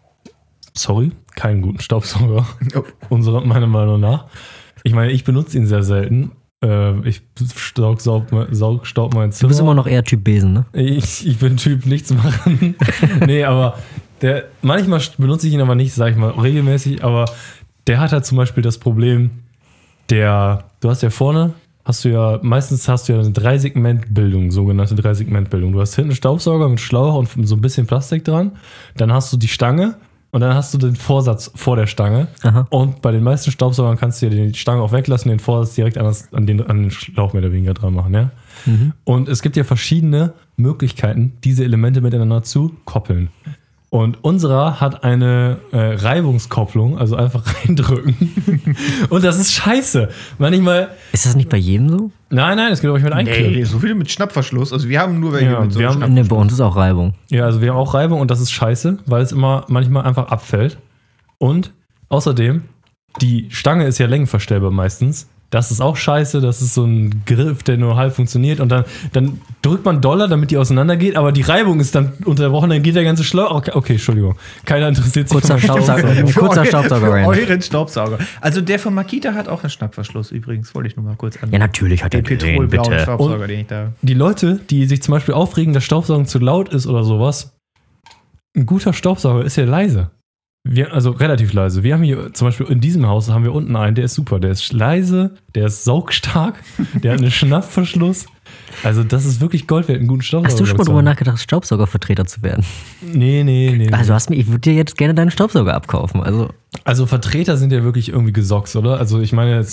keinen guten Staubsauger. Meiner Meinung nach. Ich meine, ich benutze ihn sehr selten. Ich saug mein Zimmer. Du bist immer noch eher Typ Besen, ne? Ich bin Typ nichts machen. Nee, aber manchmal benutze ich ihn aber nicht, sag ich mal, regelmäßig, aber der hat halt zum Beispiel das Problem, du hast ja vorne, meistens hast du ja eine 3-Segment-Bildung, sogenannte 3-Segment-Bildung. Du hast hinten einen Staubsauger mit Schlauch und so ein bisschen Plastik dran, dann hast du die Stange und dann hast du den Vorsatz vor der Stange. Aha. Und bei den meisten Staubsaugern kannst du ja die Stange auch weglassen, den Vorsatz direkt an den Schlauch mehr oder weniger dran machen. Ja? Und es gibt ja verschiedene Möglichkeiten, diese Elemente miteinander zu koppeln. Und unserer hat eine Reibungskopplung, also einfach reindrücken. Und das ist scheiße. Manchmal. Ist das nicht bei jedem so? Nein, das geht auch nicht mit Einklippen. Nee, so viele mit Schnappverschluss. Also wir haben nur welche mit so Schnappverschluss. Nee, bei uns ist auch Reibung. Ja, also wir haben auch Reibung und das ist scheiße, weil es immer manchmal einfach abfällt. Und außerdem, die Stange ist ja längenverstellbar meistens. Das ist auch scheiße, das ist so ein Griff, der nur halb funktioniert und dann drückt man doller, damit die auseinander geht, aber die Reibung ist dann unterbrochen, dann geht der ganze Schlauch. Okay, Entschuldigung. Keiner interessiert sich. Kurzer Staubsauger. Euren Staubsauger. Also der von Makita hat auch einen Schnappverschluss übrigens, wollte ich nur mal kurz an. Ja, natürlich hat er den petrolblauen Staubsauger, den ich da. Die Leute, die sich zum Beispiel aufregen, dass Staubsaugen zu laut ist oder sowas, ein guter Staubsauger ist ja leise. Also relativ leise. Wir haben hier zum Beispiel in diesem Haus haben wir unten einen, der ist super. Der ist leise, der ist saugstark, der hat einen Schnappverschluss. Also das ist wirklich Gold wert, einen guten Staubsauger. Hast du schon mal drüber nachgedacht, Staubsaugervertreter zu werden? Nee. Also ich würde dir jetzt gerne deinen Staubsauger abkaufen. Also Vertreter sind ja wirklich irgendwie gesocks, oder? Also ich meine,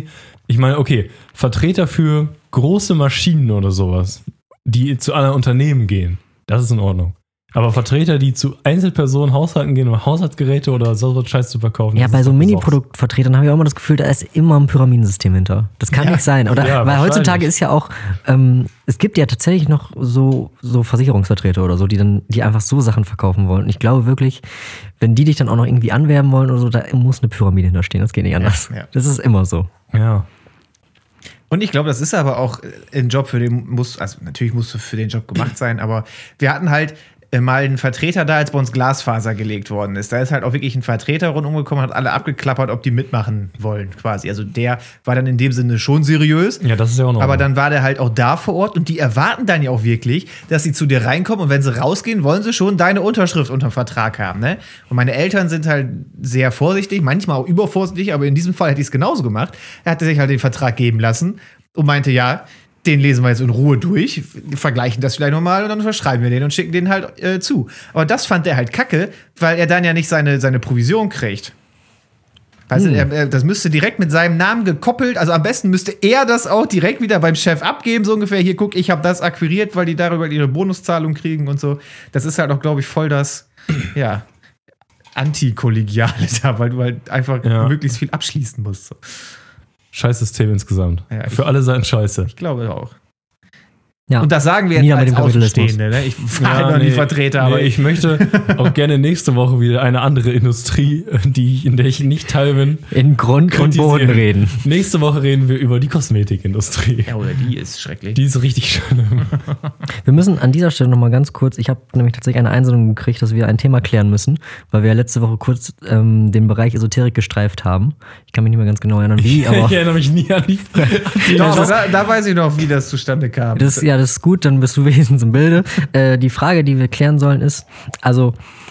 okay, Vertreter für große Maschinen oder sowas, die zu anderen Unternehmen gehen, das ist in Ordnung. Aber Vertreter, die zu Einzelpersonen, Haushalten gehen, um Haushaltsgeräte oder so was Scheiß zu verkaufen. Ja, bei so Mini-Produktvertretern habe ich auch immer das Gefühl, da ist immer ein Pyramidensystem hinter. Das kann nicht sein. Oder? Ja, weil heutzutage ist ja auch, es gibt ja tatsächlich noch so Versicherungsvertreter oder so, die einfach so Sachen verkaufen wollen. Und ich glaube wirklich, wenn die dich dann auch noch irgendwie anwerben wollen oder so, da muss eine Pyramide hinterstehen. Das geht nicht anders. Ja. Das ist immer so. Ja. Und ich glaube, das ist aber auch ein Job, natürlich musst du für den Job gemacht sein, aber wir hatten halt mal einen Vertreter da, als bei uns Glasfaser gelegt worden ist. Da ist halt auch wirklich ein Vertreter rundum gekommen, hat alle abgeklappert, ob die mitmachen wollen, quasi. Also der war dann in dem Sinne schon seriös. Ja, das ist ja auch noch. Aber dann war der halt auch da vor Ort und die erwarten dann ja auch wirklich, dass sie zu dir reinkommen und wenn sie rausgehen, wollen sie schon deine Unterschrift unter Vertrag haben, ne? Und meine Eltern sind halt sehr vorsichtig, manchmal auch übervorsichtig, aber in diesem Fall hätte ich es genauso gemacht. Er hatte sich halt den Vertrag geben lassen und meinte, ja, den lesen wir jetzt in Ruhe durch, vergleichen das vielleicht nochmal und dann unterschreiben wir den und schicken den halt zu. Aber das fand er halt kacke, weil er dann ja nicht seine Provision kriegt. Weißt du, das müsste direkt mit seinem Namen gekoppelt, also am besten müsste er das auch direkt wieder beim Chef abgeben, so ungefähr, hier, guck, ich habe das akquiriert, weil die darüber ihre Bonuszahlung kriegen und so. Das ist halt auch, glaube ich, voll das, ja, Antikollegiale da, weil du halt einfach möglichst viel abschließen musst. So. Scheiß System insgesamt. Ja, für alle Seiten scheiße. Ich glaube auch. Ja. Und das sagen wir jetzt als Außenstehende. Ne? Ich fahre noch nicht Vertreter. Aber ich möchte auch gerne nächste Woche wieder eine andere Industrie, in der ich nicht teil bin, in Grund und Boden reden. Nächste Woche reden wir über die Kosmetikindustrie. Ja, oder die ist schrecklich. Die ist richtig schlimm. Wir müssen an dieser Stelle nochmal ganz kurz, ich habe nämlich tatsächlich eine Einsendung gekriegt, dass wir ein Thema klären müssen, weil wir ja letzte Woche kurz den Bereich Esoterik gestreift haben. Ich kann mich nicht mehr ganz genau erinnern, wie, aber... Ich erinnere mich nie an die... da weiß ich noch, wie das zustande kam. Das ist gut, dann bist du wenigstens im Bilde. Die Frage, die wir klären sollen, ist, also,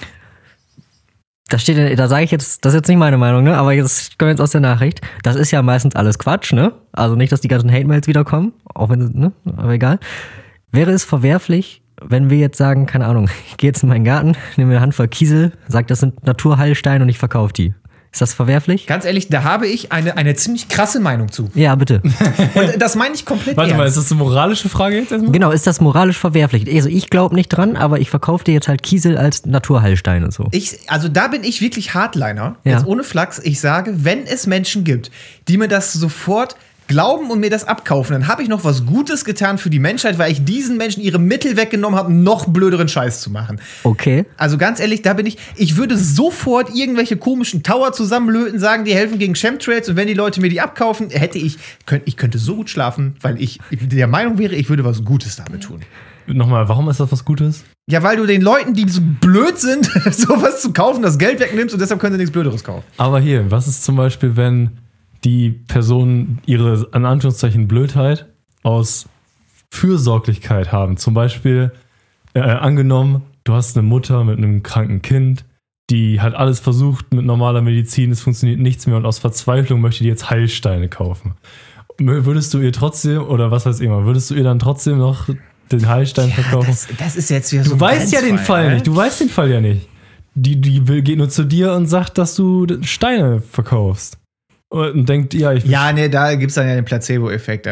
da sage ich jetzt, das ist jetzt nicht meine Meinung, ne? Aber jetzt kommt jetzt aus der Nachricht, das ist ja meistens alles Quatsch, ne? Also nicht, dass die ganzen Hate-Mails wiederkommen, auch wenn, ne? Aber egal. Wäre es verwerflich, wenn wir jetzt sagen, keine Ahnung, ich gehe jetzt in meinen Garten, nehme mir eine Handvoll Kiesel, sage, das sind Naturheilsteine und ich verkaufe die. Ist das verwerflich? Ganz ehrlich, da habe ich eine ziemlich krasse Meinung zu. Ja, bitte. Und das meine ich komplett ernst. Warte mal, ist das eine moralische Frage jetzt erstmal? Genau, ist das moralisch verwerflich? Also ich glaube nicht dran, aber ich verkaufe dir jetzt halt Kiesel als Naturheilstein und so. Also da bin ich wirklich Hardliner, jetzt ohne Flachs. Ich sage, wenn es Menschen gibt, die mir das sofort glauben und mir das abkaufen, dann habe ich noch was Gutes getan für die Menschheit, weil ich diesen Menschen ihre Mittel weggenommen habe, noch blöderen Scheiß zu machen. Okay. Also ganz ehrlich, da bin ich würde sofort irgendwelche komischen Tower zusammenlöten, sagen, die helfen gegen Chemtrails und wenn die Leute mir die abkaufen, ich könnte so gut schlafen, weil ich der Meinung wäre, ich würde was Gutes damit tun. Nochmal, warum ist das was Gutes? Ja, weil du den Leuten, die so blöd sind, sowas zu kaufen, das Geld wegnimmst und deshalb können sie nichts Blöderes kaufen. Aber hier, was ist zum Beispiel, wenn die Personen ihre, in Anführungszeichen, Blödheit aus Fürsorglichkeit haben? Zum Beispiel, angenommen, du hast eine Mutter mit einem kranken Kind, die hat alles versucht mit normaler Medizin, es funktioniert nichts mehr und aus Verzweiflung möchte die jetzt Heilsteine kaufen. Würdest du ihr trotzdem, oder was weiß ich immer, würdest du ihr dann trotzdem noch den Heilstein verkaufen? Das ist jetzt wieder so Du weißt ja den Fall nicht, du weißt den Fall ja nicht. geht nur zu dir und sagt, dass du Steine verkaufst. Und denkt, ja, da gibt es dann ja den Placebo-Effekt.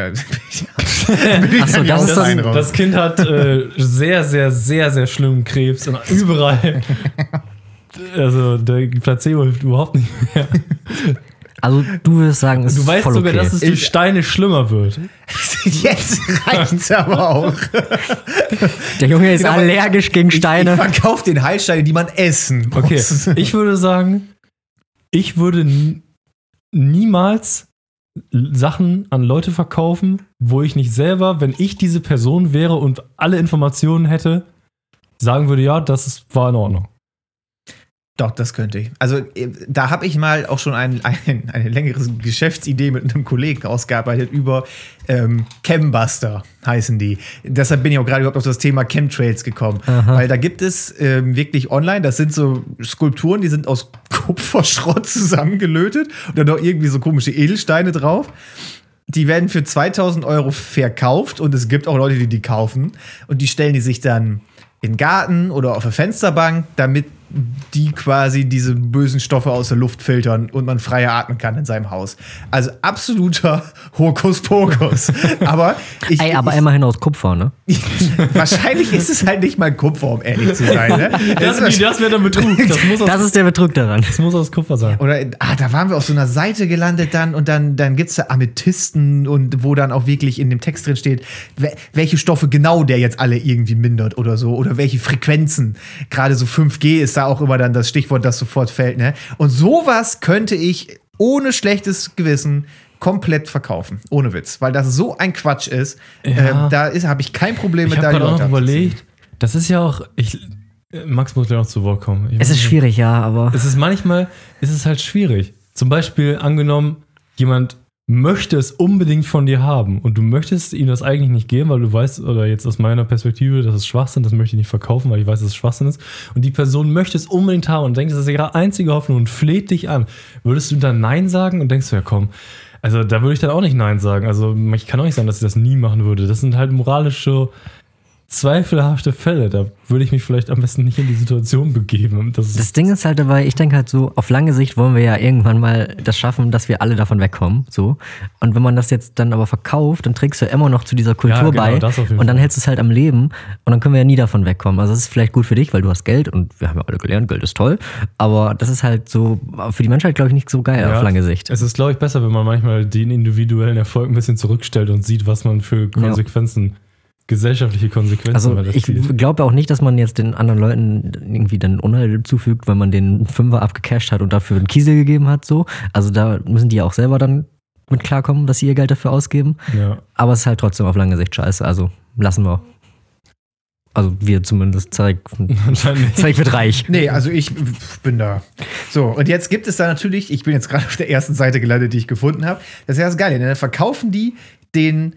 Achso, das Kind hat sehr, sehr, sehr, sehr schlimmen Krebs und überall. Also der Placebo hilft überhaupt nicht mehr. Also du würdest sagen, es ist voll okay. Du weißt sogar, dass es durch Steine schlimmer wird. Jetzt reicht's aber auch. Der Junge ist allergisch gegen Steine. Ich verkaufe den Heilsteine, die man essen muss. Okay, ich würde sagen, ich würde niemals Sachen an Leute verkaufen, wo ich nicht selber, wenn ich diese Person wäre und alle Informationen hätte, sagen würde, ja, war in Ordnung. Doch, das könnte ich. Also da habe ich mal auch schon eine längere Geschäftsidee mit einem Kollegen ausgearbeitet über Chembuster heißen die. Deshalb bin ich auch gerade überhaupt auf das Thema Chemtrails gekommen. Aha. Weil da gibt es wirklich online, das sind so Skulpturen, die sind aus Kupferschrott zusammengelötet und dann noch irgendwie so komische Edelsteine drauf. Die werden für 2.000 € verkauft und es gibt auch Leute, die kaufen und die stellen die sich dann in den Garten oder auf eine Fensterbank, damit die quasi diese bösen Stoffe aus der Luft filtern und man freier atmen kann in seinem Haus. Also absoluter Hokuspokus. Aber immerhin aus Kupfer, ne? Wahrscheinlich ist es halt nicht mal Kupfer, um ehrlich zu sein. Ne? Das wäre der Betrug. Das ist der Betrug daran. Das muss aus Kupfer sein. Oder, da waren wir auf so einer Seite gelandet dann und dann gibt es da Amethysten und wo dann auch wirklich in dem Text drin steht, welche Stoffe genau der jetzt alle irgendwie mindert oder so oder welche Frequenzen. Gerade so 5G ist da auch immer dann das Stichwort, das sofort fällt. Ne? Und sowas könnte ich ohne schlechtes Gewissen komplett verkaufen. Ohne Witz. Weil das so ein Quatsch ist. Ja. Habe ich kein Problem mit da die Leute auch überlegt, das ist ja auch, Max muss ja noch zu Wort kommen. Es ist schwierig, ja, aber manchmal ist es halt schwierig. Zum Beispiel angenommen, jemand möchte es unbedingt von dir haben und du möchtest ihm das eigentlich nicht geben, weil du weißt, oder jetzt aus meiner Perspektive, das ist Schwachsinn, das möchte ich nicht verkaufen, weil ich weiß, dass es Schwachsinn ist und die Person möchte es unbedingt haben und denkt, das ist ihre einzige Hoffnung und fleht dich an. Würdest du dann Nein sagen und denkst du, ja komm, also da würde ich dann auch nicht Nein sagen. Also ich kann auch nicht sagen, dass ich das nie machen würde. Das sind halt moralische zweifelhafte Fälle, da würde ich mich vielleicht am besten nicht in die Situation begeben. Das Ding ist halt dabei, ich denke halt so, auf lange Sicht wollen wir ja irgendwann mal das schaffen, dass wir alle davon wegkommen. So. Und wenn man das jetzt dann aber verkauft, dann trägst du ja immer noch zu dieser Kultur bei und dann hältst du es halt am Leben und dann können wir ja nie davon wegkommen. Also das ist vielleicht gut für dich, weil du hast Geld und wir haben ja alle gelernt, Geld ist toll, aber das ist halt so für die Menschheit, glaube ich, nicht so geil auf lange Sicht. Es ist, glaube ich, besser, wenn man manchmal den individuellen Erfolg ein bisschen zurückstellt und sieht, was man für Konsequenzen gesellschaftliche Konsequenzen. Also ich glaube auch nicht, dass man jetzt den anderen Leuten irgendwie dann Unheil zufügt, wenn man den Fünfer abgecasht hat und dafür einen Kiesel gegeben hat. So. Also da müssen die ja auch selber dann mit klarkommen, dass sie ihr Geld dafür ausgeben. Ja. Aber es ist halt trotzdem auf lange Sicht scheiße. Also lassen wir. Also wir zumindest, Zeig wird reich. Nee, also ich bin da. So, und jetzt gibt es da natürlich, ich bin jetzt gerade auf der ersten Seite gelandet, die ich gefunden habe. Das ist ja das Geile, dann verkaufen die den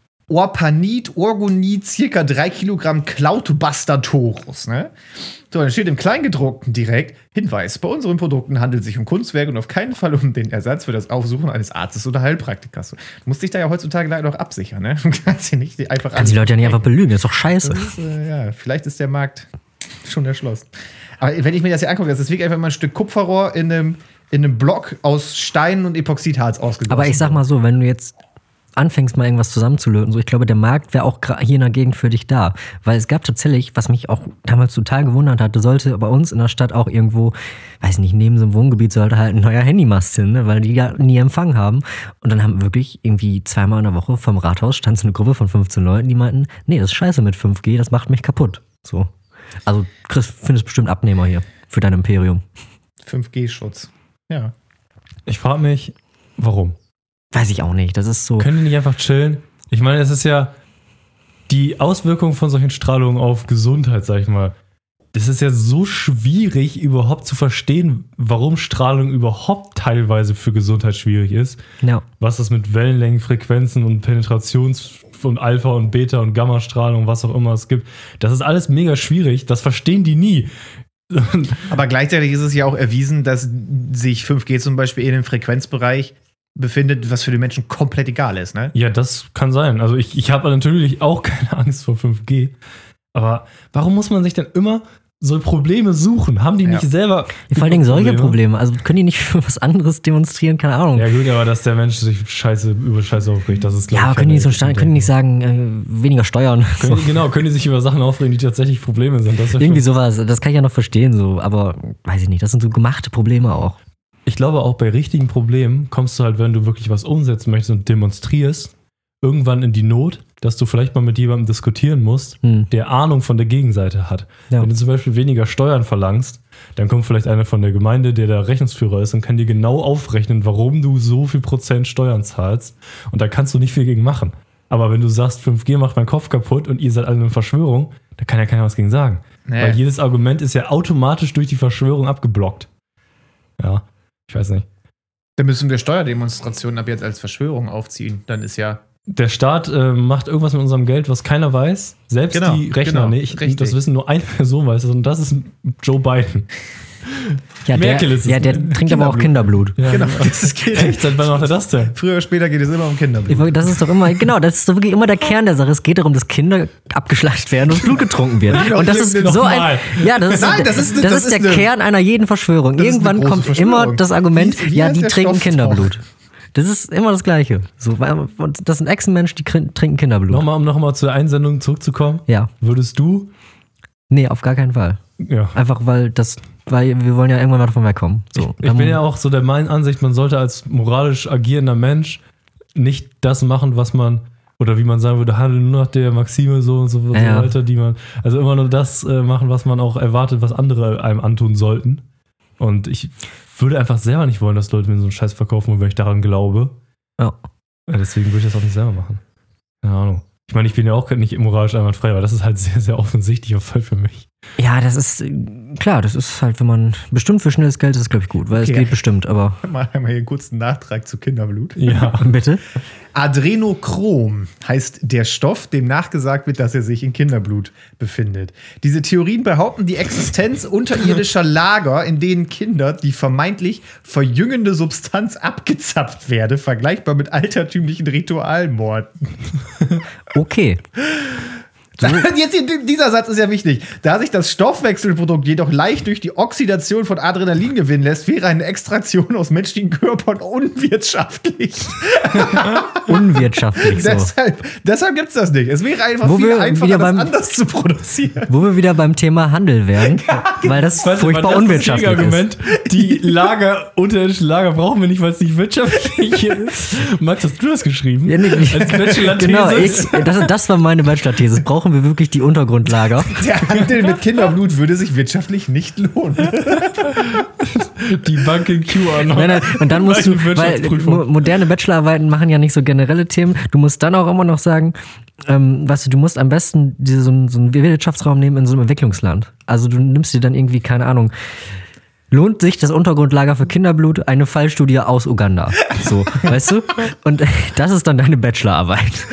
Orgonit, circa 3 Kilogramm Cloudbuster-Torus. Ne? So, dann steht im Kleingedruckten direkt: Hinweis: Bei unseren Produkten handelt es sich um Kunstwerke und auf keinen Fall um den Ersatz für das Aufsuchen eines Arztes oder Heilpraktikers. Du musst dich da ja heutzutage leider auch absichern. Ne? Du kannst sie nicht einfach die Leute ja nicht einfach belügen, das ist doch scheiße. Vielleicht ist der Markt schon erschlossen. Aber wenn ich mir das hier angucke, das ist wirklich einfach mal ein Stück Kupferrohr in einem Block aus Steinen und Epoxidharz ausgegossen. Aber ich sag mal so, wenn du jetzt anfängst mal irgendwas zusammenzulöten, so, ich glaube, der Markt wäre auch hier in der Gegend für dich da. Weil es gab tatsächlich, was mich auch damals total gewundert hatte, sollte bei uns in der Stadt auch irgendwo, weiß nicht, neben so einem Wohngebiet sollte halt ein neuer Handymast hin, ne, weil die ja nie Empfang haben. Und dann haben wirklich irgendwie 2-mal in der Woche vom Rathaus stand so eine Gruppe von 15 Leuten, die meinten, nee, das ist scheiße mit 5G, das macht mich kaputt. So. Also, Chris, findest bestimmt Abnehmer hier für dein Imperium. 5G-Schutz. Ja. Ich frage mich, warum? Weiß ich auch nicht, das ist so. Können die nicht einfach chillen? Ich meine, es ist ja die Auswirkung von solchen Strahlungen auf Gesundheit, sag ich mal. Es ist ja so schwierig, überhaupt zu verstehen, warum Strahlung überhaupt teilweise für Gesundheit schwierig ist. Ja. Was das mit Wellenlängen, Frequenzen und Penetrations- und Alpha- und Beta- und Gamma-Strahlung, was auch immer es gibt. Das ist alles mega schwierig, das verstehen die nie. Aber gleichzeitig ist es ja auch erwiesen, dass sich 5G zum Beispiel in dem Frequenzbereich befindet, was für die Menschen komplett egal ist, ne? Ja, das kann sein. Also ich habe natürlich auch keine Angst vor 5G. Aber warum muss man sich dann immer soll Probleme suchen. Haben die nicht selber. Vor allen Dingen solche Probleme. Also können die nicht für was anderes demonstrieren? Keine Ahnung. Ja, gut, aber dass der Mensch sich über Scheiße aufregt, das ist, glaube ich. Ja, können die nicht sagen, weniger steuern. Können die sich über Sachen aufregen, die tatsächlich Probleme sind. Das irgendwie sowas. Das kann ich ja noch verstehen, so. Aber weiß ich nicht, das sind so gemachte Probleme auch. Ich glaube, auch bei richtigen Problemen kommst du halt, wenn du wirklich was umsetzen möchtest und demonstrierst, irgendwann in die Not, dass du vielleicht mal mit jemandem diskutieren musst, der Ahnung von der Gegenseite hat. Ja. Wenn du zum Beispiel weniger Steuern verlangst, dann kommt vielleicht einer von der Gemeinde, der da Rechnungsführer ist und kann dir genau aufrechnen, warum du so viel Prozent Steuern zahlst. Und da kannst du nicht viel gegen machen. Aber wenn du sagst, 5G macht meinen Kopf kaputt und ihr seid alle eine Verschwörung, da kann ja keiner was gegen sagen. Nee. Weil jedes Argument ist ja automatisch durch die Verschwörung abgeblockt. Ja, ich weiß nicht. Dann müssen wir Steuerdemonstrationen ab jetzt als Verschwörung aufziehen. Dann ist ja... Der Staat macht irgendwas mit unserem Geld, was keiner weiß. Selbst die Rechner nicht. Das wissen nur eine Person weiß. Und das ist Joe Biden. Ja, Merkel ist es. Ja, der trinkt aber auch Kinderblut. Ja, genau. Das ist echt. Seit wann macht er das denn? Früher oder später geht es immer um Kinderblut. Das ist doch immer, das ist doch wirklich immer der Kern der Sache. Es geht darum, dass Kinder abgeschlachtet werden und Blut getrunken wird. Und das ist so ein. Ja, das ist der Kern einer jeden Verschwörung. Irgendwann kommt immer das Argument, die trinken Kinderblut. Das ist immer das Gleiche. So, das sind Echsenmenschen, die trinken Kinderblut. Um nochmal zur Einsendung zurückzukommen. Ja. Würdest du? Nee, auf gar keinen Fall. Ja. Einfach weil wir wollen ja irgendwann mal davon wegkommen. So, ich bin ja auch so der Ansicht, man sollte als moralisch agierender Mensch nicht das machen, was man, oder wie man sagen würde, handeln nur nach der Maxime so und so weiter, die man, also immer nur das machen, was man auch erwartet, was andere einem antun sollten. Und ich würde einfach selber nicht wollen, dass Leute mir so einen Scheiß verkaufen, weil ich daran glaube. Ja. Deswegen würde ich das auch nicht selber machen. Keine Ahnung. Ich meine, ich bin ja auch nicht moralisch einwandfrei, aber das ist halt sehr, sehr offensichtlicher Fall für mich. Ja, das ist klar, das ist halt, wenn man bestimmt für schnelles Geld ist es, glaube ich, gut, weil es geht bestimmt, aber. Mal hier einen kurzen Nachtrag zu Kinderblut. Ja, bitte. Adrenochrom heißt der Stoff, dem nachgesagt wird, dass er sich in Kinderblut befindet. Diese Theorien behaupten die Existenz unterirdischer Lager, in denen Kinder die vermeintlich verjüngende Substanz abgezapft werde, vergleichbar mit altertümlichen Ritualmorden. Okay. Jetzt dieser Satz ist ja wichtig. Da sich das Stoffwechselprodukt jedoch leicht durch die Oxidation von Adrenalin gewinnen lässt, wäre eine Extraktion aus menschlichen Körpern unwirtschaftlich. Unwirtschaftlich, so. Deshalb gibt es das nicht. Es wäre einfach viel einfacher, das anders zu produzieren. Wo wir wieder beim Thema Handel wären, weil das furchtbar unwirtschaftlich ist. Argument. Die unterirdischen Lager brauchen wir nicht, weil es nicht wirtschaftlich ist. Max, hast du das geschrieben? Ja, nicht. Als Bachelor-These? Genau, das war meine Bachelor-These. Brauchen wir wirklich die Untergrundlager? Der Handel mit Kinderblut würde sich wirtschaftlich nicht lohnen. Die Bank in QAnon. Nein, und dann musst du, weil moderne Bachelorarbeiten machen ja nicht so generelle Themen, du musst dann auch immer noch sagen, du musst am besten so einen Wirtschaftsraum nehmen in so einem Entwicklungsland. Also du nimmst dir dann irgendwie, keine Ahnung, lohnt sich das Untergrundlager für Kinderblut, eine Fallstudie aus Uganda. So, weißt du? Und das ist dann deine Bachelorarbeit.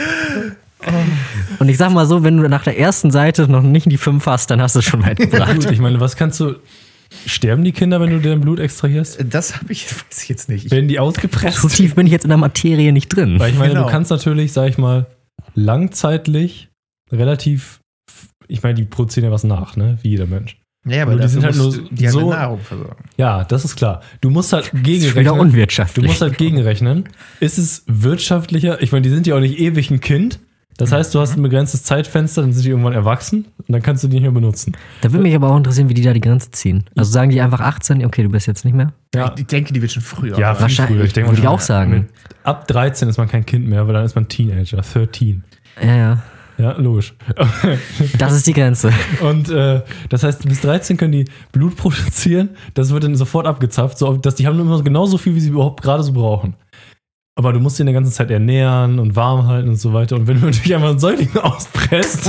Und ich sag mal so, wenn du nach der ersten Seite noch nicht die 5 hast, dann hast du es schon weit gebracht. Ich meine, sterben die Kinder, wenn du deren Blut extrahierst? Das weiß ich jetzt nicht. Werden die ausgepresst? So tief bin ich jetzt in der Materie nicht drin. Weil ich meine, du kannst natürlich, sag ich mal, langzeitlich relativ, ich meine, die produzieren ja was nach, ne? Wie jeder Mensch. Ja, aber die sind halt nur die so Nahrung versorgen. Ja, das ist klar. Du musst halt gegenrechnen. Wieder unwirtschaftlich. Du musst halt gegenrechnen. Ist es wirtschaftlicher? Ich meine, die sind ja auch nicht ewig ein Kind. Das heißt, du hast ein begrenztes Zeitfenster, dann sind die irgendwann erwachsen und dann kannst du die nicht mehr benutzen. Da würde mich aber auch interessieren, wie die da die Grenze ziehen. Also sagen die einfach 18, okay, du bist jetzt nicht mehr? Ja. Ich denke, die wird schon früher. Ja, wahrscheinlich. Früher. Ich denke, würde ich auch sagen. Ab 13 ist man kein Kind mehr, weil dann ist man Teenager, 13. Ja. Ja, logisch. Das ist die Grenze. Und das heißt, bis 13 können die Blut produzieren, das wird dann sofort abgezapft, so dass die haben immer genauso viel, wie sie überhaupt gerade so brauchen. Aber du musst ihn die ganze Zeit ernähren und warm halten und so weiter. Und wenn du natürlich einmal einen Säugling auspresst.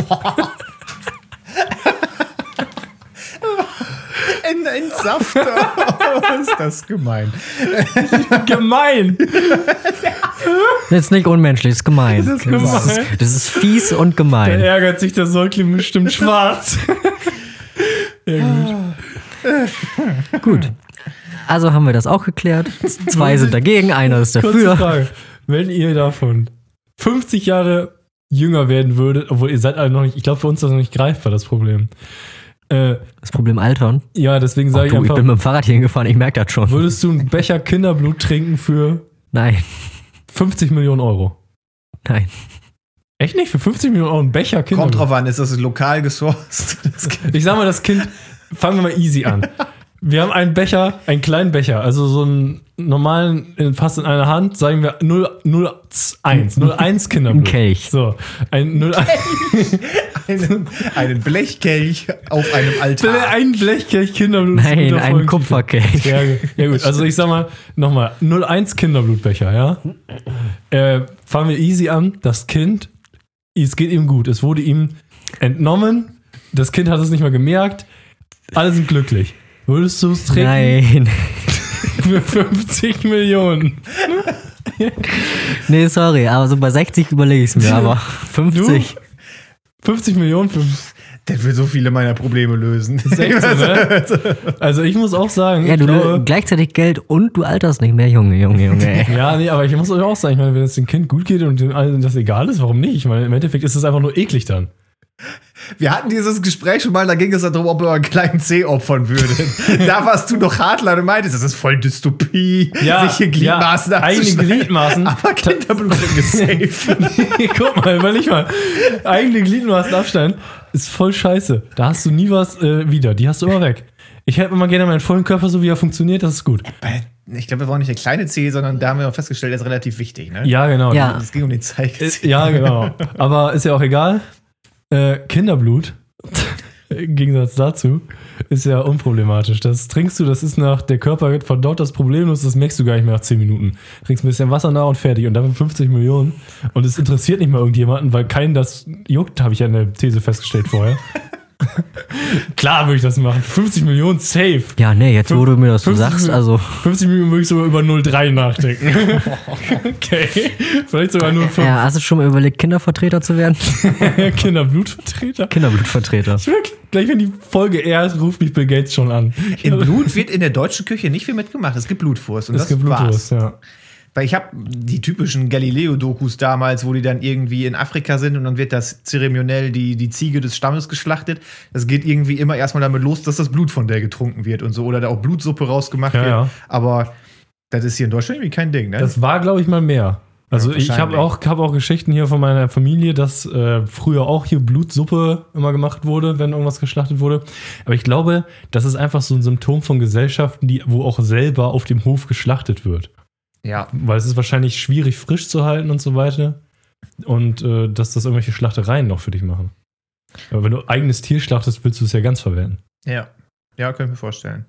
Ein Safter. Ist das gemein. Gemein! Das ist nicht unmenschlich, das ist gemein. Das ist gemein. Das ist fies und gemein. Da ärgert sich der Säugling bestimmt schwarz. Ja, gut. Also haben wir das auch geklärt. 2 sind dagegen, einer ist dafür. Kurze Frage. Wenn ihr davon 50 Jahre jünger werden würdet, obwohl ihr seid alle noch nicht, ich glaube, für uns ist das noch nicht greifbar, das Problem. Das Problem Altern. Ja, deswegen sage ich einfach... Ich bin mit dem Fahrrad hier hingefahren, ich merke das schon. Würdest du einen Becher Kinderblut trinken für... Nein. 50 Millionen Euro? Nein. Echt nicht? Für 50 Millionen Euro ein Becher Kinderblut? Kommt drauf an, ist das lokal gesourced? Ich sag mal, das Kind... Fangen wir mal easy an. Wir haben einen Becher, einen kleinen Becher, also so einen normalen, fast in einer Hand, sagen wir 0,1 Kinderblut. Ein Kelch. So, ein 0,1. einen Blechkelch auf einem Altar. Ein Blechkelch Kinderblut. Nein, ein Kupferkelch. Ja gut, also ich sag mal, nochmal, 0,1 Kinderblutbecher, ja. Fangen wir easy an, das Kind, es geht ihm gut, es wurde ihm entnommen, das Kind hat es nicht mal gemerkt, alle sind glücklich. Würdest du es trinken? Nein. Für 50 Millionen. Nee, sorry, aber so bei 60 überlege ich es mir, aber 50. 50 Millionen für... Der will so viele meiner Probleme lösen. 16, ne? Also ich muss auch sagen... Ja, du gleichzeitig Geld und du alterst nicht mehr, Junge. Ja, nee, aber ich muss euch auch sagen, ich meine, wenn es dem Kind gut geht und dem allen das egal ist, warum nicht? Ich meine, im Endeffekt ist es einfach nur eklig dann. Wir hatten dieses Gespräch schon mal, da ging es darum, ob wir einen kleinen C opfern würden. Da warst du noch Hartler und meintest, das ist voll Dystopie, sich hier Gliedmaßen eigene Gliedmaßen. Aber Kinderblut ist safe. Guck mal, überleg mal. Eigene Gliedmaßen abschneiden ist voll scheiße. Da hast du nie was wieder. Die hast du immer weg. Ich hätte immer gerne meinen vollen Körper, so wie er funktioniert, das ist gut. Ich glaube, wir brauchen nicht der kleine C, sondern da haben wir festgestellt, der ist relativ wichtig. Ne? Ja, genau. Ja. Es ging um den Zeigezeh. Ja, genau. Aber ist ja auch egal. Kinderblut, im Gegensatz dazu, ist ja unproblematisch. Das trinkst du, das ist der Körper verdaut das problemlos, das merkst du gar nicht mehr nach 10 Minuten. Trinkst ein bisschen Wasser nach und fertig. Und dafür 50 Millionen. Und es interessiert nicht mal irgendjemanden, weil keinen das juckt, habe ich ja in der These festgestellt vorher. Klar würde ich das machen. 50 Millionen safe. Ja, nee, jetzt wo du mir das so sagst, also... 50 Millionen würde ich sogar über 0,3 nachdenken. Okay. Vielleicht sogar nur 5. Ja, hast du schon mal überlegt, Kindervertreter zu werden? Kinderblutvertreter? Kinderblutvertreter. Gleich wenn die Folge ist, ruft mich Bill Gates schon an. In Blut wird in der deutschen Küche nicht viel mitgemacht. Es gibt Blutwurst und es gibt Blutwurst, ja. Weil ich habe die typischen Galileo-Dokus damals, wo die dann irgendwie in Afrika sind und dann wird das zeremoniell die Ziege des Stammes geschlachtet. Das geht irgendwie immer erstmal damit los, dass das Blut von der getrunken wird und so. Oder da auch Blutsuppe rausgemacht wird. Ja. Aber das ist hier in Deutschland irgendwie kein Ding, ne? Das war, glaube ich, mal mehr. Also ja, ich habe auch Geschichten hier von meiner Familie, dass früher auch hier Blutsuppe immer gemacht wurde, wenn irgendwas geschlachtet wurde. Aber ich glaube, das ist einfach so ein Symptom von Gesellschaften, wo auch selber auf dem Hof geschlachtet wird. Ja. Weil es ist wahrscheinlich schwierig, frisch zu halten und so weiter. Und dass das irgendwelche Schlachtereien noch für dich machen. Aber wenn du eigenes Tier schlachtest, willst du es ja ganz verwenden. Ja. Ja, kann ich mir vorstellen.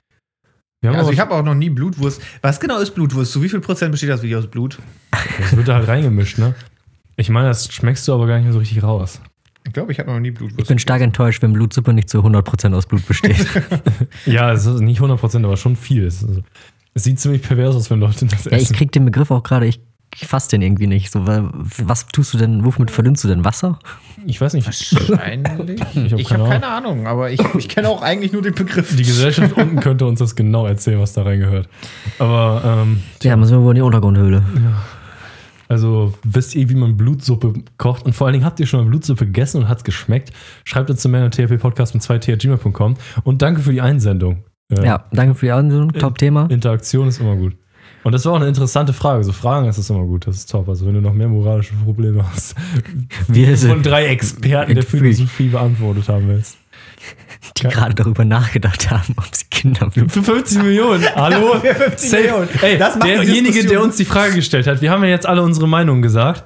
Ja, also ich habe auch noch nie Blutwurst. Was genau ist Blutwurst? Zu wie viel Prozent besteht das wirklich aus Blut? Das wird da halt reingemischt, ne? Ich meine, das schmeckst du aber gar nicht mehr so richtig raus. Ich glaube, ich habe noch nie Blutwurst. Ich bin stark enttäuscht, wenn Blutsuppe nicht zu 100% aus Blut besteht. Ja, es ist nicht 100%, aber schon viel. Es sieht ziemlich pervers aus, wenn Leute das essen. Ja, ich krieg den Begriff auch gerade, ich fasse den irgendwie nicht. So, weil, was tust du denn, womit verdünnst du denn Wasser? Ich weiß nicht. Wahrscheinlich. Ich habe keine Ahnung, aber ich kenne auch eigentlich nur den Begriff. Die Gesellschaft unten könnte uns das genau erzählen, was da reingehört. Aber, ja, müssen wir wohl in die Untergrundhöhle. Ja. Also, wisst ihr, wie man Blutsuppe kocht? Und vor allen Dingen, habt ihr schon mal Blutsuppe gegessen und hat's geschmeckt? Schreibt uns zu männerthp-podcast mit 2t@gmail.com und danke für die Einsendung. Ja, danke für die Einsendung, Top-Thema. Interaktion ist immer gut. Und das war auch eine interessante Frage. So Fragen ist immer gut, das ist top. Also wenn du noch mehr moralische Probleme hast, von 3 Experten der Philosophie beantwortet haben willst. Die gerade darüber nachgedacht haben, ob sie Kinder für 50 Millionen. Hallo? Für 50 Millionen. Ey, derjenige, der uns die Frage gestellt hat, wir haben ja jetzt alle unsere Meinungen gesagt.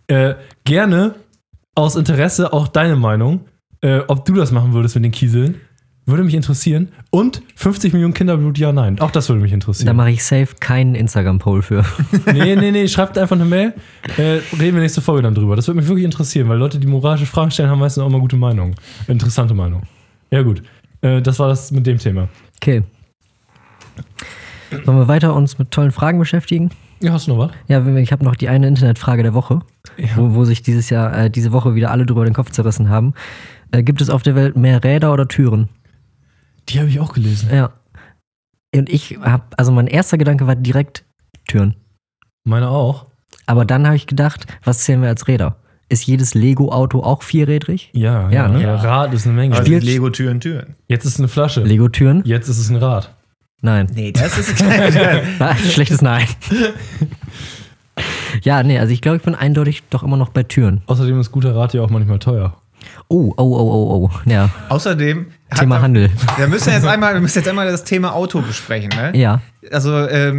Gerne aus Interesse auch deine Meinung, ob du das machen würdest mit den Kieseln. Würde mich interessieren. Und 50 Millionen Kinderblut, ja, nein. Auch das würde mich interessieren. Da mache ich safe keinen Instagram-Poll für. Nee. Schreibt einfach eine Mail. Reden wir nächste Folge dann drüber. Das würde mich wirklich interessieren, weil Leute, die moralische Fragen stellen, haben meistens auch mal gute Meinungen. Interessante Meinungen. Ja, gut. Das war das mit dem Thema. Okay. Wollen wir weiter uns mit tollen Fragen beschäftigen? Ja, hast du noch was? Ja, ich habe noch die eine Internetfrage der Woche, wo sich diese Woche wieder alle drüber den Kopf zerrissen haben. Gibt es auf der Welt mehr Räder oder Türen? Die habe ich auch gelesen. Ja. Und mein erster Gedanke war direkt Türen. Meine auch. Aber dann habe ich gedacht, was zählen wir als Räder? ist jedes Lego-Auto auch vierrädrig? Ja, ne? Ja, Rad ist eine Menge. Also Lego-Türen, Türen. Jetzt ist es eine Flasche. Lego-Türen? Jetzt ist es ein Rad. Nein. Nee, das ist kein. Schlechtes Nein. Ja, nee, also ich glaube, ich bin eindeutig doch immer noch bei Türen. Außerdem ist guter Rat ja auch manchmal teuer. Oh. Ja, Außerdem. Thema Handel. Wir müssen jetzt einmal das Thema Auto besprechen, ne? Ja. Also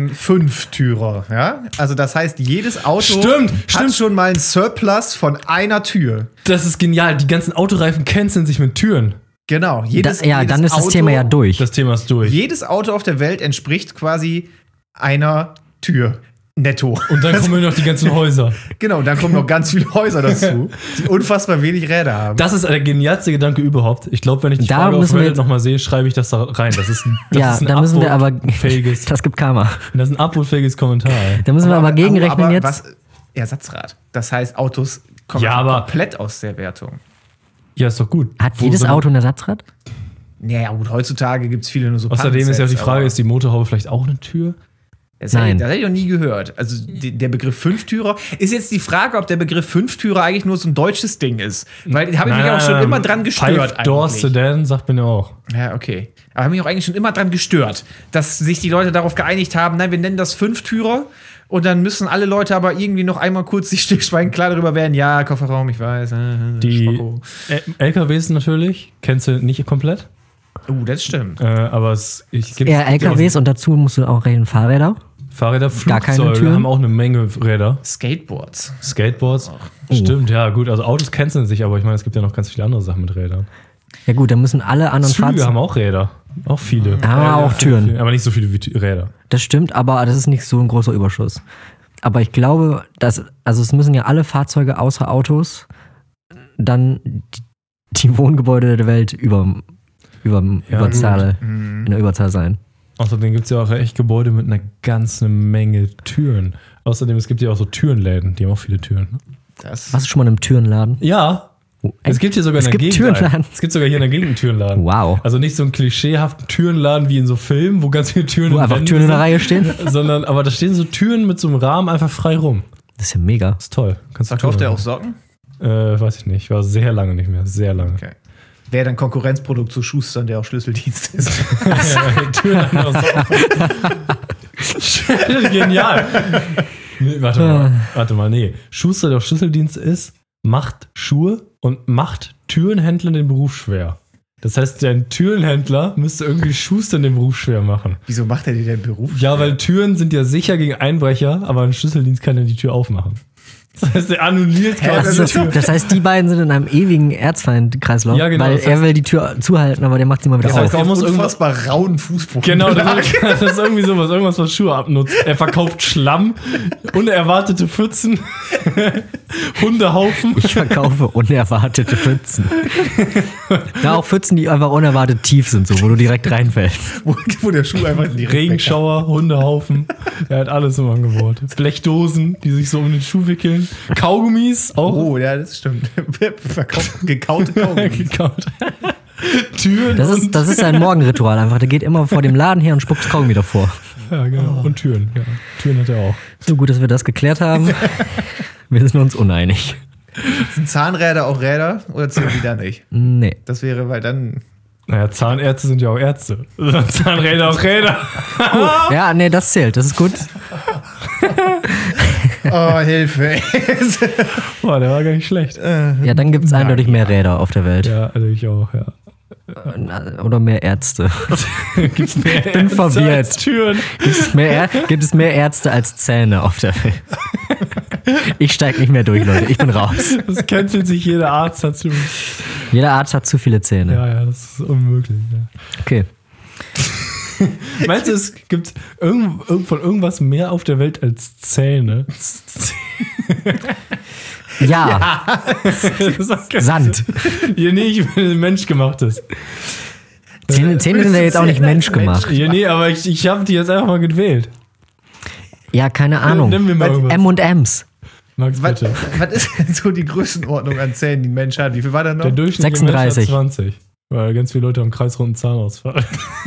5-Türer, ja? Also das heißt, jedes Auto hat schon mal einen Surplus von einer Tür. Das ist genial. Die ganzen Autoreifen canceln sich mit Türen. Genau. Dann ist das Thema ja durch. Das Thema ist durch. Jedes Auto auf der Welt entspricht quasi einer Tür. Netto. Und dann kommen noch die ganzen Häuser. Genau, dann kommen noch ganz viele Häuser dazu, die unfassbar wenig Räder haben. Das ist der genialste Gedanke überhaupt. Ich glaube, wenn ich die Frage auf Reddit nochmal sehe, schreibe ich das da rein. Das ist ein da müssen wir aber upvote-fähiges. Das gibt Karma. Das ist ein upvote-fähiges Kommentar. Da müssen wir aber gegenrechnen jetzt. Ersatzrad. Das heißt, Autos kommen komplett aus der Wertung. Ja, ist doch gut. Hat jedes Auto ein Ersatzrad? Naja, gut, heutzutage gibt es viele nur so Außerdem ist ja auch die Frage, ist die Motorhaube vielleicht auch eine Tür? Nein. Das hätte ich noch nie gehört. Also der Begriff Fünftürer ist jetzt die Frage, ob der Begriff Fünftürer eigentlich nur so ein deutsches Ding ist. Weil habe ich mich auch schon immer dran gestört. Five-Door Sedan sagt man ja auch. Ja, okay. Aber habe mich auch eigentlich schon immer dran gestört, dass sich die Leute darauf geeinigt haben, nein, wir nennen das Fünftürer und dann müssen alle Leute aber irgendwie noch einmal kurz sich stillschweigend klar darüber werden, ja, Kofferraum, ich weiß. Die LKWs natürlich, kennst du nicht komplett? Das stimmt. Aber eher LKWs und dazu musst du auch reden Fahrräder. Fahrräder, Flugzeuge haben auch eine Menge Räder. Skateboards. Stimmt, ja, gut. Also Autos canceln sich, aber ich meine, es gibt ja noch ganz viele andere Sachen mit Rädern. Ja, gut, dann müssen alle anderen Züge haben auch Räder. Auch viele. Aber auch Türen. Aber nicht so viele wie Räder. Das stimmt, aber das ist nicht so ein großer Überschuss. Aber ich glaube, es müssen ja alle Fahrzeuge außer Autos dann die Wohngebäude der Welt in der Überzahl sein. Außerdem gibt es ja auch echt Gebäude mit einer ganzen Menge Türen. Außerdem, es gibt ja auch so Türenläden, die haben auch viele Türen. Warst du schon mal in einem Türenladen? Ja. Es gibt hier sogar in der Gegend Türenladen. Es gibt sogar hier in der Gegend einen Türenladen. Wow. Also nicht so einen klischeehaften Türenladen wie in so Filmen, wo ganz viele Türen wo einfach Türen in der Reihe stehen. Aber da stehen so Türen mit so einem Rahmen einfach frei rum. Das ist ja mega. Das ist toll. Verkauft der auch Socken? Weiß ich nicht. Ich war sehr lange nicht mehr. Sehr lange. Okay. Wäre dann Konkurrenzprodukt zu Schustern, der auch Schlüsseldienst ist. Türenladen aus Genial. Nee, warte mal, nee. Schuster, der auch Schlüsseldienst ist, macht Schuhe und macht Türenhändler den Beruf schwer. Das heißt, der Türenhändler müsste irgendwie Schuster den Beruf schwer machen. Wieso macht er dir den Beruf schwer? Ja, weil Türen sind ja sicher gegen Einbrecher, aber ein Schlüsseldienst kann ja die Tür aufmachen. Das heißt, der annulliert quasi die Tür. Das heißt, die beiden sind in einem ewigen Erzfeind-Kreislauf, ja, genau, weil er will die Tür zuhalten, aber der macht sie mal wieder auf. Er muss unfassbar rauen Fußboden. Genau, das ist irgendwie sowas, irgendwas, was Schuhe abnutzt. Er verkauft Schlamm, unerwartete Pfützen, Hundehaufen. Ich verkaufe unerwartete Pfützen. Ja, auch Pfützen, die einfach unerwartet tief sind, so, wo du direkt reinfällst. Wo der Schuh einfach direkt Regenschauer, Hundehaufen. Er hat alles im Angebot. Blechdosen, die sich so um den Schuh wickeln. Kaugummis auch. Oh, ja, das stimmt. Verkauft gekaute Kaugummis. Türen. Das ist sein Morgenritual einfach. Der geht immer vor dem Laden her und spuckt Kaugummi davor. Ja, genau. Und Türen. Ja. Türen hat er auch. So gut, dass wir das geklärt haben. Wir sind uns uneinig. Sind Zahnräder auch Räder oder zählen die da nicht? Nee. Das wäre, weil dann... Naja, Zahnärzte sind ja auch Ärzte. Zahnräder auch Räder. Gut. Ja, nee, das zählt. Das ist gut. Oh, Hilfe. Boah, der war gar nicht schlecht. Ja, dann gibt es eindeutig mehr Räder auf der Welt. Ja, also ich auch, ja. Oder mehr Ärzte. Gibt's mehr Ich bin verwirrt. als Türen? Gibt es mehr Ärzte als Zähne auf der Welt? Ich steig nicht mehr durch, Leute. Ich bin raus. Das cancelt sich jeder Arzt dazu. Jeder Arzt hat zu viele Zähne. Ja, das ist unmöglich. Ja. Okay. Meinst du, es gibt von irgendwas mehr auf der Welt als Zähne? Ja. Sand. Ja, nee, ich will menschgemachtes. Zähne sind ja jetzt auch nicht menschgemacht. Ja, nee, aber ich habe die jetzt einfach mal gewählt. Ja, keine Ahnung. Nimm mir mal irgendwas. M&M's. Max, bitte. Was ist denn so die Größenordnung an Zähnen, die ein Mensch hat? Wie viel war da noch? Der Durchschnitt 36. 20. Weil ganz viele Leute haben kreisrunden Zahnausfall.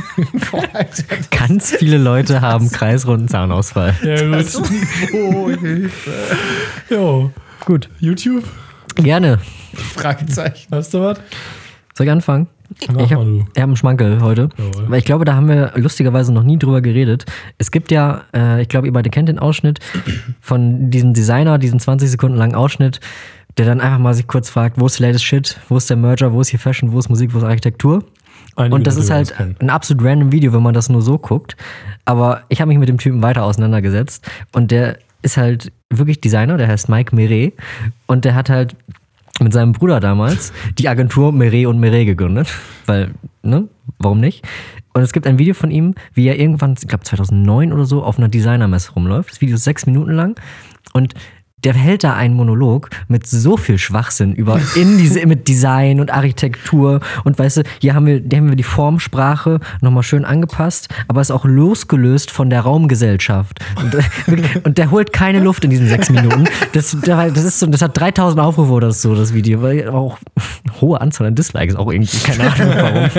Ganz viele Leute haben kreisrunden Zahnausfall. Ja, gut. Oh, Hilfe. Jo. Gut. YouTube? Gerne. Fragezeichen. Hast du was? Soll ich anfangen? Ich habe einen Schmankerl heute. Jawohl. Weil ich glaube, da haben wir lustigerweise noch nie drüber geredet. Es gibt ja, ich glaube, ihr beide kennt den Ausschnitt von diesem Designer, diesen 20 Sekunden langen Ausschnitt, der dann einfach mal sich kurz fragt, wo ist der latest Shit, wo ist der Merger, wo ist hier Fashion, wo ist Musik, wo ist Architektur? Und das ist halt ein absolut random Video, wenn man das nur so guckt. Aber ich habe mich mit dem Typen weiter auseinandergesetzt und der ist halt wirklich Designer, der heißt Mike Meret und der hat halt mit seinem Bruder damals die Agentur Meret und Meret gegründet, weil, ne, warum nicht? Und es gibt ein Video von ihm, wie er irgendwann, ich glaube 2009 oder so, auf einer Designermesse rumläuft. Das Video ist 6 Minuten lang und der hält da einen Monolog mit so viel Schwachsinn mit Design und Architektur und weißt du, hier haben wir die Formsprache nochmal schön angepasst, aber ist auch losgelöst von der Raumgesellschaft. Und der holt keine Luft in diesen 6 Minuten. Das hat 3000 Aufrufe oder so, das Video, weil auch hohe Anzahl an Dislikes, auch irgendwie, keine Ahnung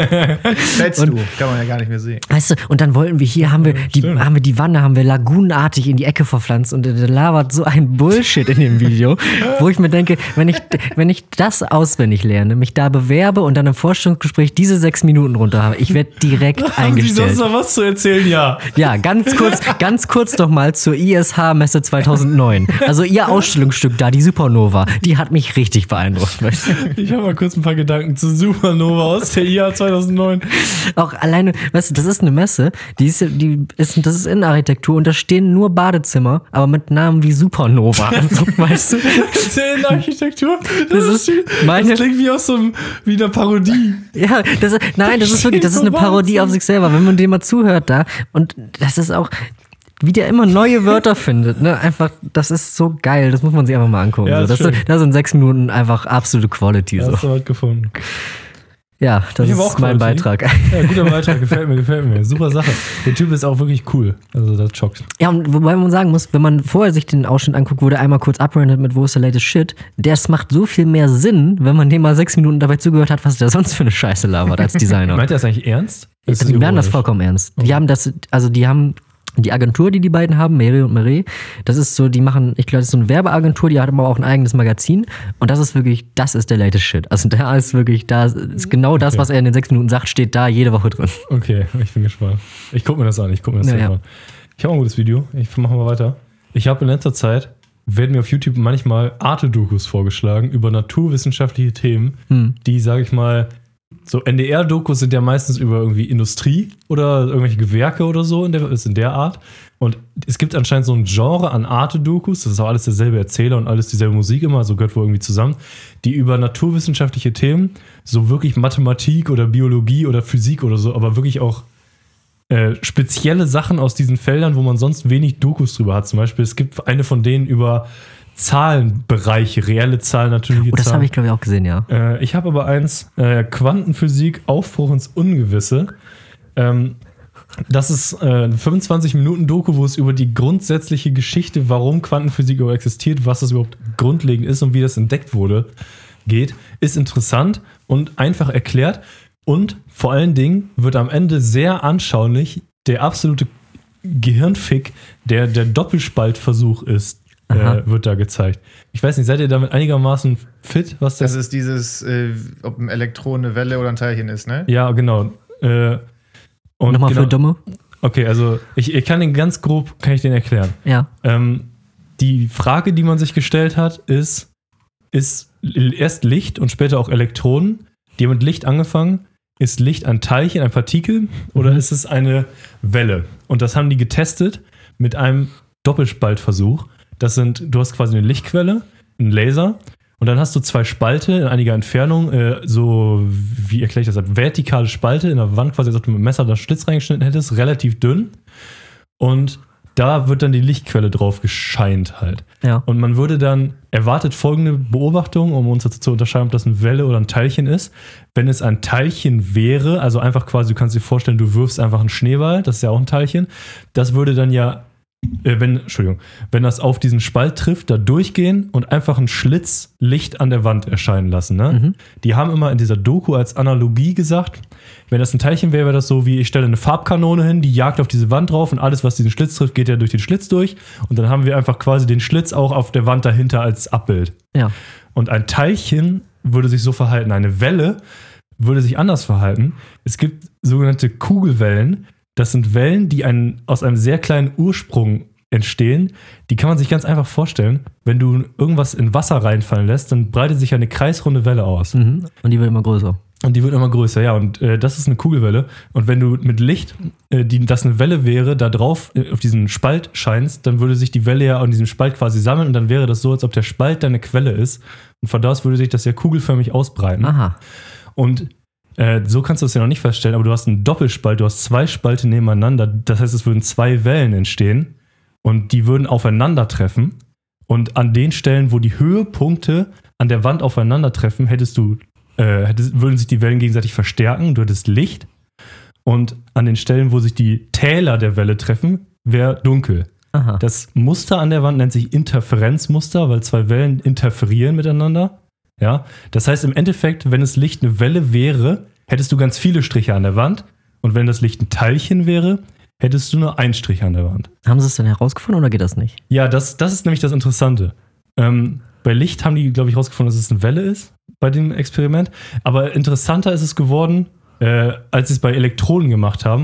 warum. Kann man ja gar nicht mehr sehen. Weißt du, und dann wollten wir hier, haben wir die Wanne, haben wir lagunenartig in die Ecke verpflanzt und der labert so ein Bullshit in dem Video, wo ich mir denke, wenn ich das auswendig lerne, mich da bewerbe und dann im Vorstellungsgespräch diese 6 Minuten runter habe, ich werde direkt eingestellt. Haben Sie sonst noch was zu erzählen? Ja. Ja, ganz kurz noch mal zur ISH-Messe 2009. Also ihr Ausstellungsstück da, die Supernova, die hat mich richtig beeindruckt. Weißt du? Ich habe mal kurz ein paar Gedanken zur Supernova aus der IAH 2009. Auch alleine, weißt du, das ist eine Messe, das ist Innenarchitektur und da stehen nur Badezimmer, aber mit Namen wie Supernova. Weißt du? Das ist ja Innenarchitektur. Das klingt wie eine Parodie. Ja, das ist wirklich, das ist eine Parodie auf sich selber, wenn man dem mal zuhört da. Und das ist auch, wie der immer neue Wörter findet, ne? Einfach, das ist so geil, das muss man sich einfach mal angucken. Ja, so. Das sind 6 Minuten einfach absolute Quality. Ja, so. hast du was gefunden. Ja, das ist mein Beitrag. Ja, guter Beitrag, gefällt mir. Super Sache. Der Typ ist auch wirklich cool. Also das schockt. Ja, und wobei man sagen muss, wenn man vorher sich den Ausschnitt anguckt, wo der einmal kurz abrandet mit wo ist der latest Shit, das macht so viel mehr Sinn, wenn man dem mal 6 Minuten dabei zugehört hat, was der sonst für eine Scheiße labert als Designer. Meint er das eigentlich ernst? Die meinen das vollkommen ernst. Die haben die Agentur, die beiden haben, Meret und Meret, das ist so, die machen, ich glaube, das ist so eine Werbeagentur, die hat aber auch ein eigenes Magazin und das ist der latest Shit. Also da ist wirklich, da ist genau das, was er in den 6 Minuten sagt, steht da jede Woche drin. Okay, ich bin gespannt. Ich gucke mir das an, Ich habe ein gutes Video, machen wir weiter. Ich habe in letzter Zeit, werden mir auf YouTube manchmal Arte-Dokus vorgeschlagen über naturwissenschaftliche Themen, die, sage ich mal, so NDR-Dokus sind ja meistens über irgendwie Industrie oder irgendwelche Gewerke oder so in der Art. Und es gibt anscheinend so ein Genre an Arte-Dokus, das ist auch alles derselbe Erzähler und alles dieselbe Musik immer, so gehört wohl irgendwie zusammen, die über naturwissenschaftliche Themen, so wirklich Mathematik oder Biologie oder Physik oder so, aber wirklich auch spezielle Sachen aus diesen Feldern, wo man sonst wenig Dokus drüber hat. Zum Beispiel, es gibt eine von denen über Zahlenbereiche, reelle Zahlen, natürliche Zahlen. Das habe ich, glaube ich, auch gesehen, ja. Ich habe aber eins, Quantenphysik, Aufbruch ins Ungewisse. Das ist eine 25-Minuten-Doku, wo es über die grundsätzliche Geschichte, warum Quantenphysik überhaupt existiert, was das überhaupt grundlegend ist und wie das entdeckt wurde, geht. Ist interessant und einfach erklärt. Und vor allen Dingen wird am Ende sehr anschaulich der absolute Gehirnfick, der Doppelspaltversuch ist. Wird da gezeigt. Ich weiß nicht, seid ihr damit einigermaßen fit? Was das ist dieses, ob ein Elektron eine Welle oder ein Teilchen ist, ne? Ja, genau. Und nochmal für Dumme? Okay, also ich kann den ganz grob, erklären. Ja. Die Frage, die man sich gestellt hat, ist erst Licht und später auch Elektronen. Die haben mit Licht angefangen. Ist Licht ein Teilchen, ein Partikel oder ist es eine Welle? Und das haben die getestet mit einem Doppelspaltversuch. Du hast quasi eine Lichtquelle, einen Laser und dann hast du 2 Spalte in einiger Entfernung, so, wie erkläre ich das, vertikale Spalte in der Wand, quasi, als ob du mit dem Messer da Schlitz reingeschnitten hättest, relativ dünn und da wird dann die Lichtquelle drauf gescheint halt. Ja. Und man erwartet folgende Beobachtung, um uns zu unterscheiden, ob das eine Welle oder ein Teilchen ist. Wenn es ein Teilchen wäre, also einfach quasi, du kannst dir vorstellen, du wirfst einfach einen Schneeball, das ist ja auch ein Teilchen, das würde dann ja wenn das auf diesen Spalt trifft, da durchgehen und einfach ein Schlitzlicht an der Wand erscheinen lassen. Ne? Die haben immer in dieser Doku als Analogie gesagt, wenn das ein Teilchen wäre, wäre das so wie, ich stelle eine Farbkanone hin, die jagt auf diese Wand drauf und alles, was diesen Schlitz trifft, geht ja durch den Schlitz durch und dann haben wir einfach quasi den Schlitz auch auf der Wand dahinter als Abbild. Ja. Und ein Teilchen würde sich so verhalten, eine Welle würde sich anders verhalten. Es gibt sogenannte Kugelwellen. Das sind Wellen, die aus einem sehr kleinen Ursprung entstehen. Die kann man sich ganz einfach vorstellen. Wenn du irgendwas in Wasser reinfallen lässt, dann breitet sich eine kreisrunde Welle aus. Und die wird immer größer. Und die wird immer größer, ja. Und das ist eine Kugelwelle. Und wenn du mit Licht, das eine Welle wäre, da drauf auf diesen Spalt scheinst, dann würde sich die Welle ja an diesem Spalt quasi sammeln und dann wäre das so, als ob der Spalt deine Quelle ist. Und von da aus würde sich das ja kugelförmig ausbreiten. Aha. Und so kannst du es ja noch nicht feststellen, aber du hast einen Doppelspalt, du hast 2 Spalte nebeneinander. Das heißt, es würden 2 Wellen entstehen und die würden aufeinandertreffen. Und an den Stellen, wo die Höhepunkte an der Wand aufeinandertreffen, würden sich die Wellen gegenseitig verstärken. Du hättest Licht. Und an den Stellen, wo sich die Täler der Welle treffen, wäre dunkel. Aha. Das Muster an der Wand nennt sich Interferenzmuster, weil 2 Wellen interferieren miteinander. Ja, das heißt im Endeffekt, wenn das Licht eine Welle wäre, hättest du ganz viele Striche an der Wand. Und wenn das Licht ein Teilchen wäre, hättest du nur einen Strich an der Wand. Haben sie es denn herausgefunden oder geht das nicht? Ja, das ist nämlich das Interessante. Bei Licht haben die, glaube ich, herausgefunden, dass es eine Welle ist bei dem Experiment. Aber interessanter ist es geworden, als sie es bei Elektronen gemacht haben.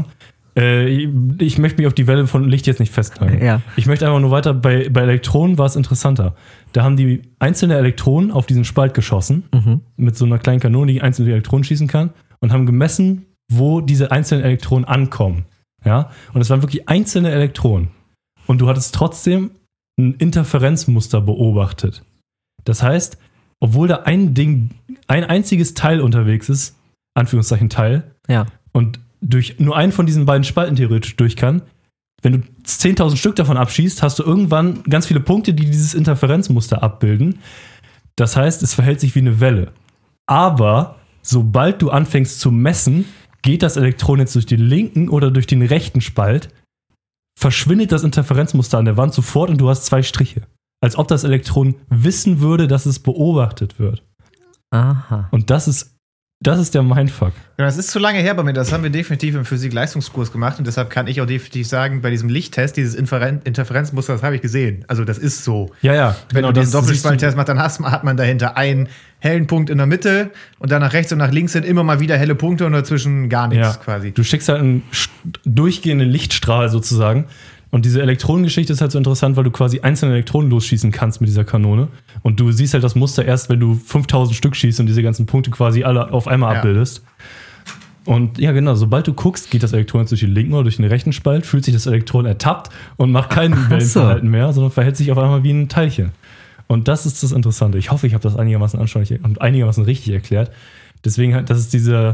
Ich möchte mich auf die Welle von Licht jetzt nicht festhalten. Ja. Ich möchte einfach nur weiter, bei Elektronen war es interessanter. Da haben die einzelne Elektronen auf diesen Spalt geschossen, mit so einer kleinen Kanone, die einzelne Elektronen schießen kann, und haben gemessen, wo diese einzelnen Elektronen ankommen. Ja? Und es waren wirklich einzelne Elektronen. Und du hattest trotzdem ein Interferenzmuster beobachtet. Das heißt, obwohl da ein einziges Teil unterwegs ist, Anführungszeichen Teil, ja, und durch nur einen von diesen beiden Spalten theoretisch durch kann, wenn du 10.000 Stück davon abschießt, hast du irgendwann ganz viele Punkte, die dieses Interferenzmuster abbilden. Das heißt, es verhält sich wie eine Welle. Aber sobald du anfängst zu messen, geht das Elektron jetzt durch den linken oder durch den rechten Spalt, verschwindet das Interferenzmuster an der Wand sofort und du hast 2 Striche. Als ob das Elektron wissen würde, dass es beobachtet wird. Aha. Und das ist der Mindfuck. Ja, das ist zu lange her bei mir. Das haben wir definitiv im Physik-Leistungskurs gemacht. Und deshalb kann ich auch definitiv sagen, bei diesem Lichttest, dieses Interferenzmuster, das habe ich gesehen. Also das ist so. Ja. Wenn du diesen Doppelspalttest machst, dann hat man dahinter einen hellen Punkt in der Mitte und dann nach rechts und nach links sind immer mal wieder helle Punkte und dazwischen gar nichts quasi. Du schickst halt einen durchgehenden Lichtstrahl sozusagen. Und diese Elektronengeschichte ist halt so interessant, weil du quasi einzelne Elektronen losschießen kannst mit dieser Kanone. Und du siehst halt das Muster erst, wenn du 5000 Stück schießt und diese ganzen Punkte quasi alle auf einmal abbildest. Und ja, genau, sobald du guckst, geht das Elektron jetzt durch den linken oder durch den rechten Spalt, fühlt sich das Elektron ertappt und macht kein Wellenverhalten mehr, sondern verhält sich auf einmal wie ein Teilchen. Und das ist das Interessante. Ich hoffe, ich habe das einigermaßen anschaulich und einigermaßen richtig erklärt. Deswegen, das ist dieser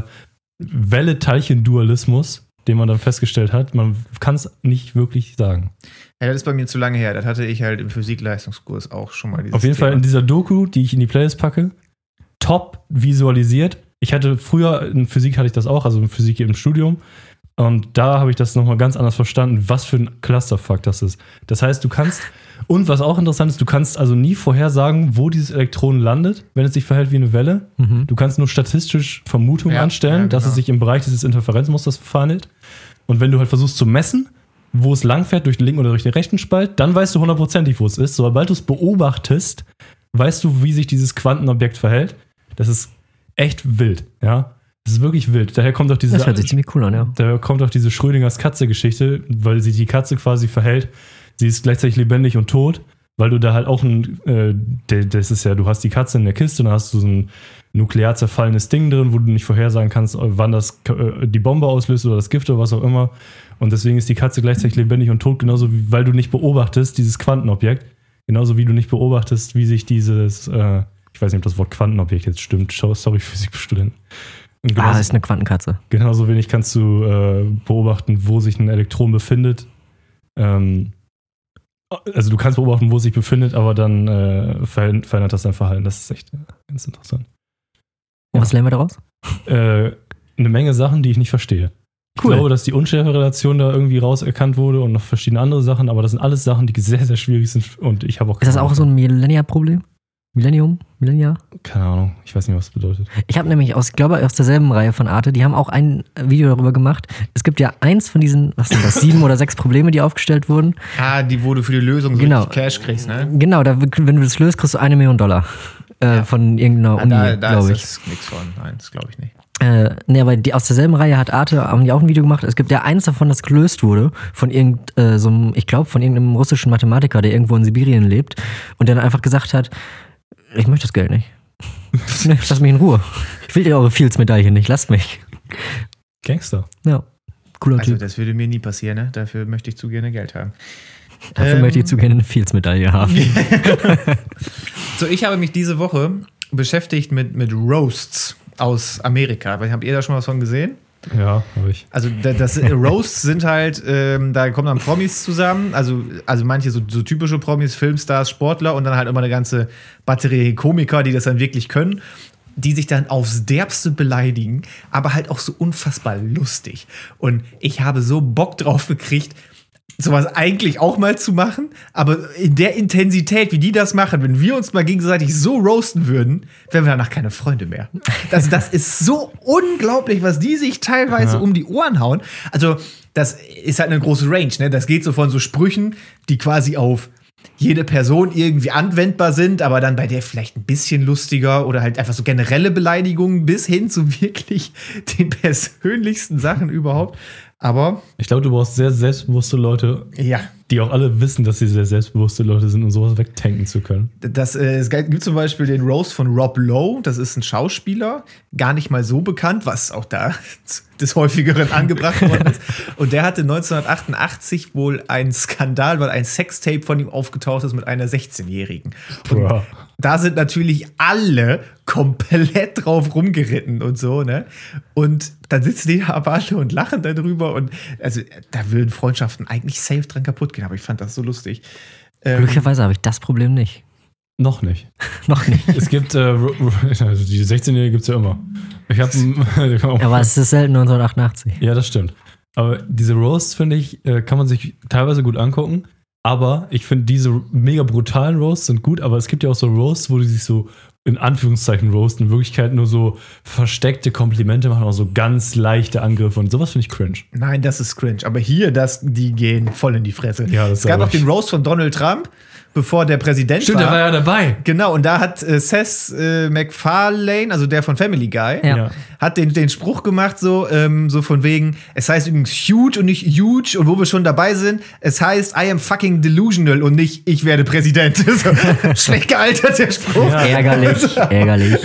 Welle-Teilchen-Dualismus, den man dann festgestellt hat. Man kann es nicht wirklich sagen. Ja, das ist bei mir zu lange her. Das hatte ich halt im Physik-Leistungskurs auch schon mal. Auf jeden Fall in dieser Doku, die ich in die Playlist packe, top visualisiert. Ich hatte früher, in Physik hatte ich das auch, also in Physik im Studium. Und da habe ich das nochmal ganz anders verstanden, was für ein Clusterfuck das ist. Das heißt, du kannst, und was auch interessant ist, du kannst also nie vorhersagen, wo dieses Elektron landet, wenn es sich verhält wie eine Welle. Du kannst nur statistisch Vermutungen anstellen, dass es sich im Bereich dieses Interferenzmusters verhandelt. Und wenn du halt versuchst zu messen, wo es langfährt, durch den linken oder durch den rechten Spalt, dann weißt du hundertprozentig, wo es ist. Sobald du es beobachtest, weißt du, wie sich dieses Quantenobjekt verhält. Das ist echt wild, ja. Das ist wirklich wild. Daher kommt auch diese. Das hört sich ziemlich cool an, ja. Daher kommt auch diese Schrödingers Katze-Geschichte, weil sich die Katze quasi verhält. Sie ist gleichzeitig lebendig und tot, weil du da halt auch das ist ja, du hast die Katze in der Kiste und dann hast du so ein nuklear zerfallenes Ding drin, wo du nicht vorhersagen kannst, wann das die Bombe auslöst oder das Gift oder was auch immer. Und deswegen ist die Katze gleichzeitig lebendig und tot, genauso wie, weil du nicht beobachtest, dieses Quantenobjekt. Genauso wie du nicht beobachtest, wie sich dieses, ich weiß nicht, ob das Wort Quantenobjekt jetzt stimmt. Sorry, Physikstudenten. Das ist eine Quantenkatze. Genauso wenig kannst du beobachten, wo sich ein Elektron befindet. Also du kannst beobachten, wo es sich befindet, aber dann verändert das dein Verhalten. Das ist echt ganz interessant. Und was lernen wir daraus? Eine Menge Sachen, die ich nicht verstehe. Ich glaube, dass die Unschärferelation da irgendwie rauserkannt wurde und noch verschiedene andere Sachen, aber das sind alles Sachen, die sehr, sehr schwierig sind und ich habe auch... Ist das auch so ein Millennia-Problem? Millennia? Keine Ahnung, ich weiß nicht, was das bedeutet. Ich habe nämlich aus derselben Reihe von Arte, die haben auch ein Video darüber gemacht. Es gibt ja eins von diesen, 7 oder 6 Probleme, die aufgestellt wurden. Die, wo du für die Lösung so Cash kriegst, ne? Genau, wenn du das löst, kriegst du $1 Million von irgendeiner Uni, glaube ich. Da ist nichts von, nein, das glaube ich nicht. Aber aus derselben Reihe haben die auch ein Video gemacht. Es gibt ja eins davon, das gelöst wurde von irgendeinem russischen Mathematiker, der irgendwo in Sibirien lebt und der dann einfach gesagt hat, ich möchte das Geld nicht. Lasst mich in Ruhe. Ich will eure Fields-Medaille nicht, lasst mich. Gangster. Ja, cooler Typ. Also das würde mir nie passieren, ne? Dafür möchte ich zu gerne Geld haben. Dafür möchte ich zu gerne eine Fields-Medaille haben. So, ich habe mich diese Woche beschäftigt mit Roasts aus Amerika. Habt ihr da schon mal was von gesehen? Ja, habe ich. Also das Roasts sind halt, da kommen dann Promis zusammen, also manche so typische Promis, Filmstars, Sportler und dann halt immer eine ganze Batterie Komiker, die das dann wirklich können, die sich dann aufs Derbste beleidigen, aber halt auch so unfassbar lustig. Und ich habe so Bock drauf gekriegt, sowas eigentlich auch mal zu machen, aber in der Intensität, wie die das machen, wenn wir uns mal gegenseitig so roasten würden, wären wir danach keine Freunde mehr. Also das ist so unglaublich, was die sich teilweise um die Ohren hauen. Also das ist halt eine große Range, ne? Das geht so von so Sprüchen, die quasi auf jede Person irgendwie anwendbar sind, aber dann bei der vielleicht ein bisschen lustiger oder halt einfach so generelle Beleidigungen bis hin zu wirklich den persönlichsten Sachen überhaupt. Aber ich glaube, du brauchst sehr selbstbewusste Leute, die auch alle wissen, dass sie sehr selbstbewusste Leute sind, um sowas wegtanken zu können. Es gibt zum Beispiel den Roast von Rob Lowe, das ist ein Schauspieler, gar nicht mal so bekannt, was auch da des Häufigeren angebracht worden ist. Und der hatte 1988 wohl einen Skandal, weil ein Sextape von ihm aufgetaucht ist mit einer 16-Jährigen. Und da sind natürlich alle komplett drauf rumgeritten und so, ne? Und dann sitzen die aber alle und lachen darüber und also da würden Freundschaften eigentlich safe dran kaputt gehen, aber ich fand das so lustig. Glücklicherweise habe ich das Problem nicht. Noch nicht. Noch nicht. Es gibt, also die 16-Jährige gibt es ja immer. Aber es ist selten 1988. Ja, das stimmt. Aber diese Roasts, finde ich, kann man sich teilweise gut angucken. Aber ich finde, diese mega brutalen Roasts sind gut, aber es gibt ja auch so Roasts, wo die sich so in Anführungszeichen roasten, in Wirklichkeit nur so versteckte Komplimente machen, auch so ganz leichte Angriffe und sowas finde ich cringe. Nein, das ist cringe. Aber hier, die gehen voll in die Fresse. Ja, es gab auch den Roast von Donald Trump, bevor der Präsident war. Stimmt, der war ja dabei. Genau, und da hat Seth MacFarlane, also der von Family Guy, hat den Spruch gemacht, so von wegen, es heißt übrigens huge und nicht huge, und wo wir schon dabei sind, es heißt I am fucking delusional und nicht ich werde Präsident. So, schlecht gealtert, der Spruch. Ja. Ärgerlich.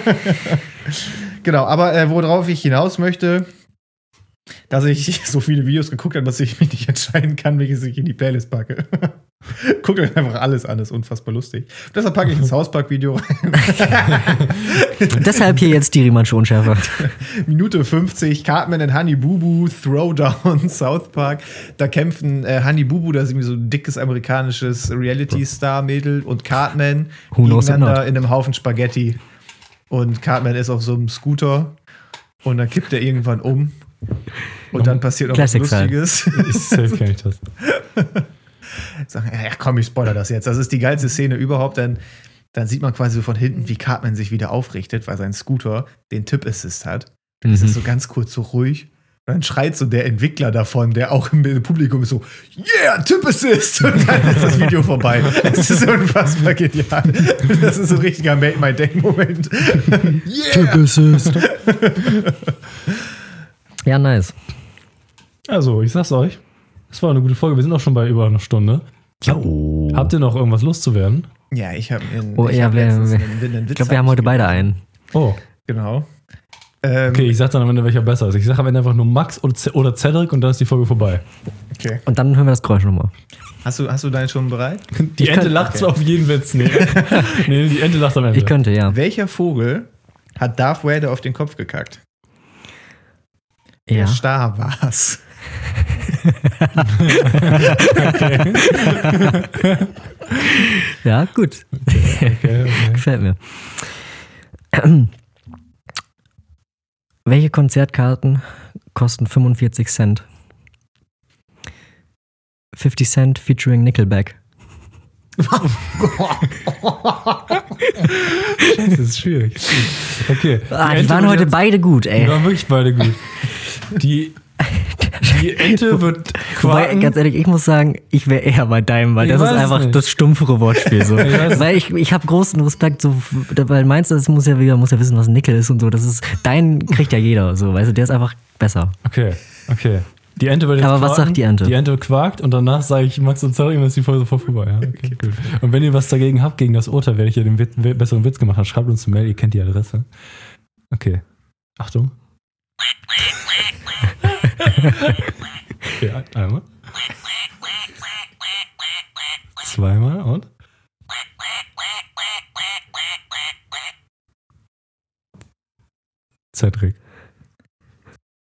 Genau, aber worauf ich hinaus möchte, dass ich so viele Videos geguckt habe, dass ich mich nicht entscheiden kann, welches ich in die Playlist packe. Guckt euch einfach alles an, das ist unfassbar lustig. Und deshalb packe ich ins Hauspark-Video rein. Deshalb hier jetzt die Riemannsche Unschärfe. Minute 50, Cartman und Honey Boo Boo, Throwdown, South Park. Da kämpfen Honey Boo Boo, das ist irgendwie so ein dickes amerikanisches Reality-Star-Mädel, und Cartman gegeneinander in einem Haufen Spaghetti. Und Cartman ist auf so einem Scooter und dann kippt er irgendwann um. Und dann passiert noch was Lustiges. Safe kenn ich das. Ja, komm, ich spoiler das jetzt. Das ist die geilste Szene überhaupt. Dann sieht man quasi so von hinten, wie Cartman sich wieder aufrichtet, weil sein Scooter den Tip-Assist hat. Dann ist es so ganz kurz so ruhig. Und dann schreit so der Entwickler davon, der auch im Publikum ist so, yeah, Tip-Assist! Und dann ist das Video vorbei. Es ist unfassbar genial. Das ist so ein richtiger Make-My-Day-Moment. Yeah! Tip-Assist! Ja, nice. Also, ich sag's euch. Das war eine gute Folge. Wir sind auch schon bei über einer Stunde. Jo. Habt ihr noch irgendwas loszuwerden? Ja, ich habe ich glaube, wir haben heute beide einen. Oh. Genau. Okay, ich sag dann am Ende, welcher besser ist. Ich sag am Ende einfach nur Max oder Cedric und dann ist die Folge vorbei. Okay. Und dann hören wir das Geräusch nochmal. Hast du deinen schon bereit? Die Ente lacht zwar auf jeden Witz. Nee, die Ente lacht am Ende. Ich könnte, ja. Welcher Vogel hat Darth Vader auf den Kopf gekackt? Ja. Der Star war's. Okay. Ja, gut. Okay. Gefällt mir. Welche Konzertkarten kosten 45 Cent. 50 Cent featuring Nickelback. Das ist schwierig. Okay. Die waren heute beide gut, ey. Die waren wirklich beide gut. Die Ente wird quaken. Ganz ehrlich, ich muss sagen, ich wäre eher bei deinem, weil das ist einfach das stumpfere Wortspiel. So. Weil ich habe großen Respekt, so, weil meinst du, muss ja wissen, was ein Nickel ist und so. Das ist, deinen kriegt ja jeder, so, weißt du, der ist einfach besser. Okay. Die Ente wird jetzt Aber quaken. was sagt die Ente? Die Ente quakt und danach sage ich, Max und sorry, ist die Folge sofort vorbei. Ja? Okay, gut. Und wenn ihr was dagegen habt, gegen das Urteil, wer ich ja den besseren Witz gemacht habe, schreibt uns eine Mail, ihr kennt die Adresse. Okay. Achtung. Okay, einmal. Zweimal und? Cedric.